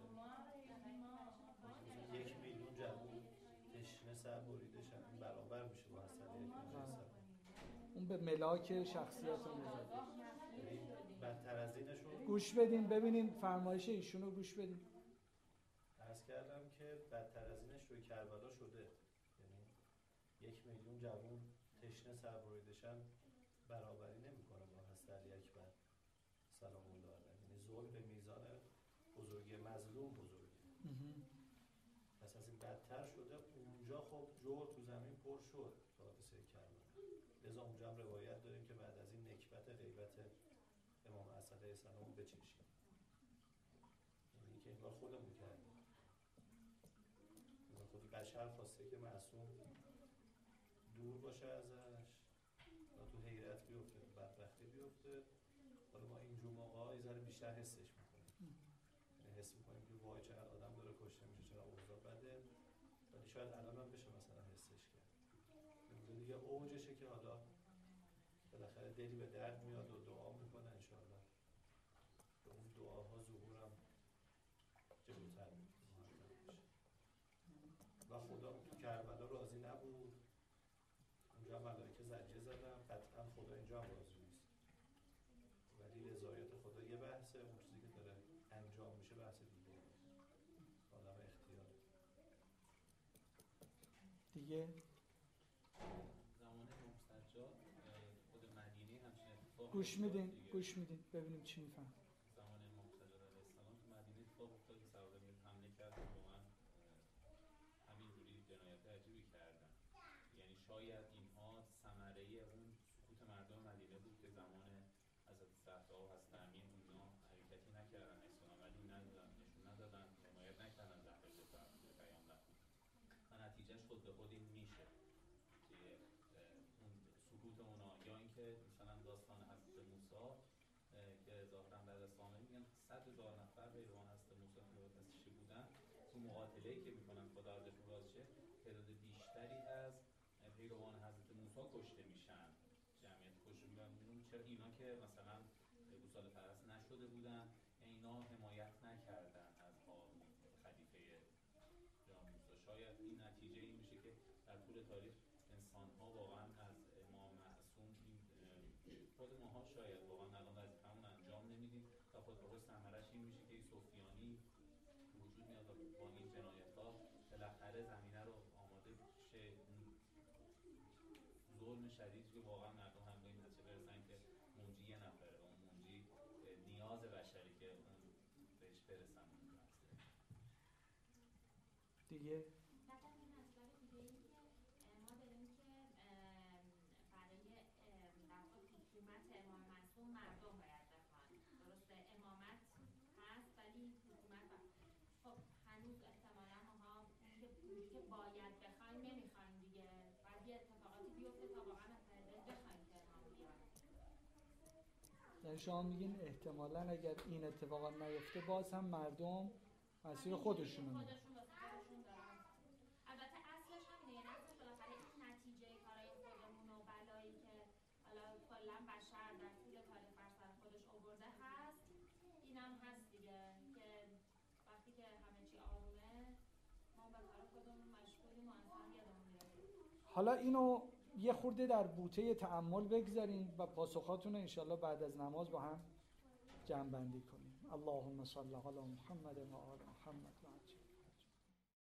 یک میلیون جوون تشنه سر بریده شد، این برابر میشه با حسد یک میلیون سر. اون به ملاک شخصیت رو میزد. بدتر از اینشون گوش بدین ببینین فرمایش ایشون رو گوش بدین. عرض کردم که بدتر از اینش روی کربلا شده. یعنی یک میلیون جوون تشنه سر بریده شن برابری نمیکنه با حضرت علی اکبر سلام الله علیه. یعنی ظلم به میزان بزرگی مظلوم بزرگی. پس از این بدتر شده. اونجا خب جور تو زمین پر شد تو حادثه کربلا. لذا اونجا هم روایت داریم که بعد از این نکبت غیبت امام حسن علیه السلام بچشیم. یعنی که انگار خودمون کردیم. انگار خود بشر خواسته که معصوم دور باشه ازش و تو حیرت بیفته، تو بدبختی بیفته. حالا ما اینجور موقع‌ها یه ذره بیشتر حسش میکنیم. یعنی حس میکنیم که وای چقدر آدم داره کشته میشه، چقدر اوضاع بده. ولی شاید الان هم بشه مثلا حسش کرد. اونجا دیگه اوجشه که حالا بالاخره دلی به درد میاد و دعا میکنه انشاءالله به اون دعاها ظهورم جلوتر میشه. و خدا تو کربلا راضی نبود. اونجا ملائکه زجه زدن. قطعا خدا اینجا هم راضی نیست. ولی رضایت خدا یه بحثه، اون چیزی که داره انجام میشه بحث دیگه. آدم اختیار دیگه زمان امام سجاد خود مدینه همچین اتفاق گوش میدین دیگه. گوش میدین ببینیم چی میفهم. زمان امام سجاد علیه السلام تو مدینه اتفاق افتاد که سواره حمله کرد و من همینجوری جنایت عجیبی کردن. یعنی شاید اینها ثمره اون سکوت مردم مدینه بود که زمان حضرت صحرا و حضرت امین اونا حرکتی نکردن، اصلا عملی ندادن، نشون ندادن، حمایت نکردن در سقوط اونا، یا اینکه مثلا داستان حضرت موسی اه، که ظاهرا بعد از سامری میگن صد هزار نفر پیروان حضرت موسی که دستش بودن، تو مقاتله‌ای که میکنن خدا ازشون راضی شه تعداد بیشتری از پیروان حضرت موسی کشته میشن، جمعیت کشته میشن. چرا اینا که مثلا گوساله پرست نشده بودن، اینا حمایت نکردن از هارون خلیفه جناب موسی. شاید این نتیجه این میشه که در طول تاریخ انسان ها واقعا از امام معصوم این خود ماها شاید واقعا الان وظیفه‌مون انجام نمیدیم و خود به خود ثمرش این میشه که این سفیانی وجود میاد و با این جنایت ها بالاخره زمینه رو آماده شه، ظلم شدید که واقعا مردم هم به این نتیجه برسن که منجی یه نفره، اون منجی نیاز بشری که اون بهش برسن. دیگه فقط این مسئله دیگه این که ما داریم که ام، برای ام، در واقع حکومت امام معصوم مردم باید بخوان. درسته امامت هست ولی حکومت با... خب هنوز احتمالا ماها که اونجوری که باید بخوایم نمیخوایم دیگه، باید یه اتفاقاتی بیفته تا واقعا احتمالا بخوایم که امام بیاد. یعنی شما میگین احتمالاً اگر این اتفاقا نیفته باز هم مردم مسیر خودشونو میرن. خودشون واسه خودشون دارن. البته اصلش همینه، یعنی اصلش بالاخره این نتیجه کارهای خودمون و بلایی که حالا کلا بشر در طول تاریخ بر سر خودش آورده هست، اینم هست دیگه که وقتی که همه چی آرومه ما به کار خودمون مشغولیم و اصلا یادمون میره. حالا اینو یه خورده در بوته تأمل بگذاریم و پاسخاتون رو انشالله بعد از نماز با هم جمع بندی کنیم. اللهم صل علی محمد و آل محمد و عجل.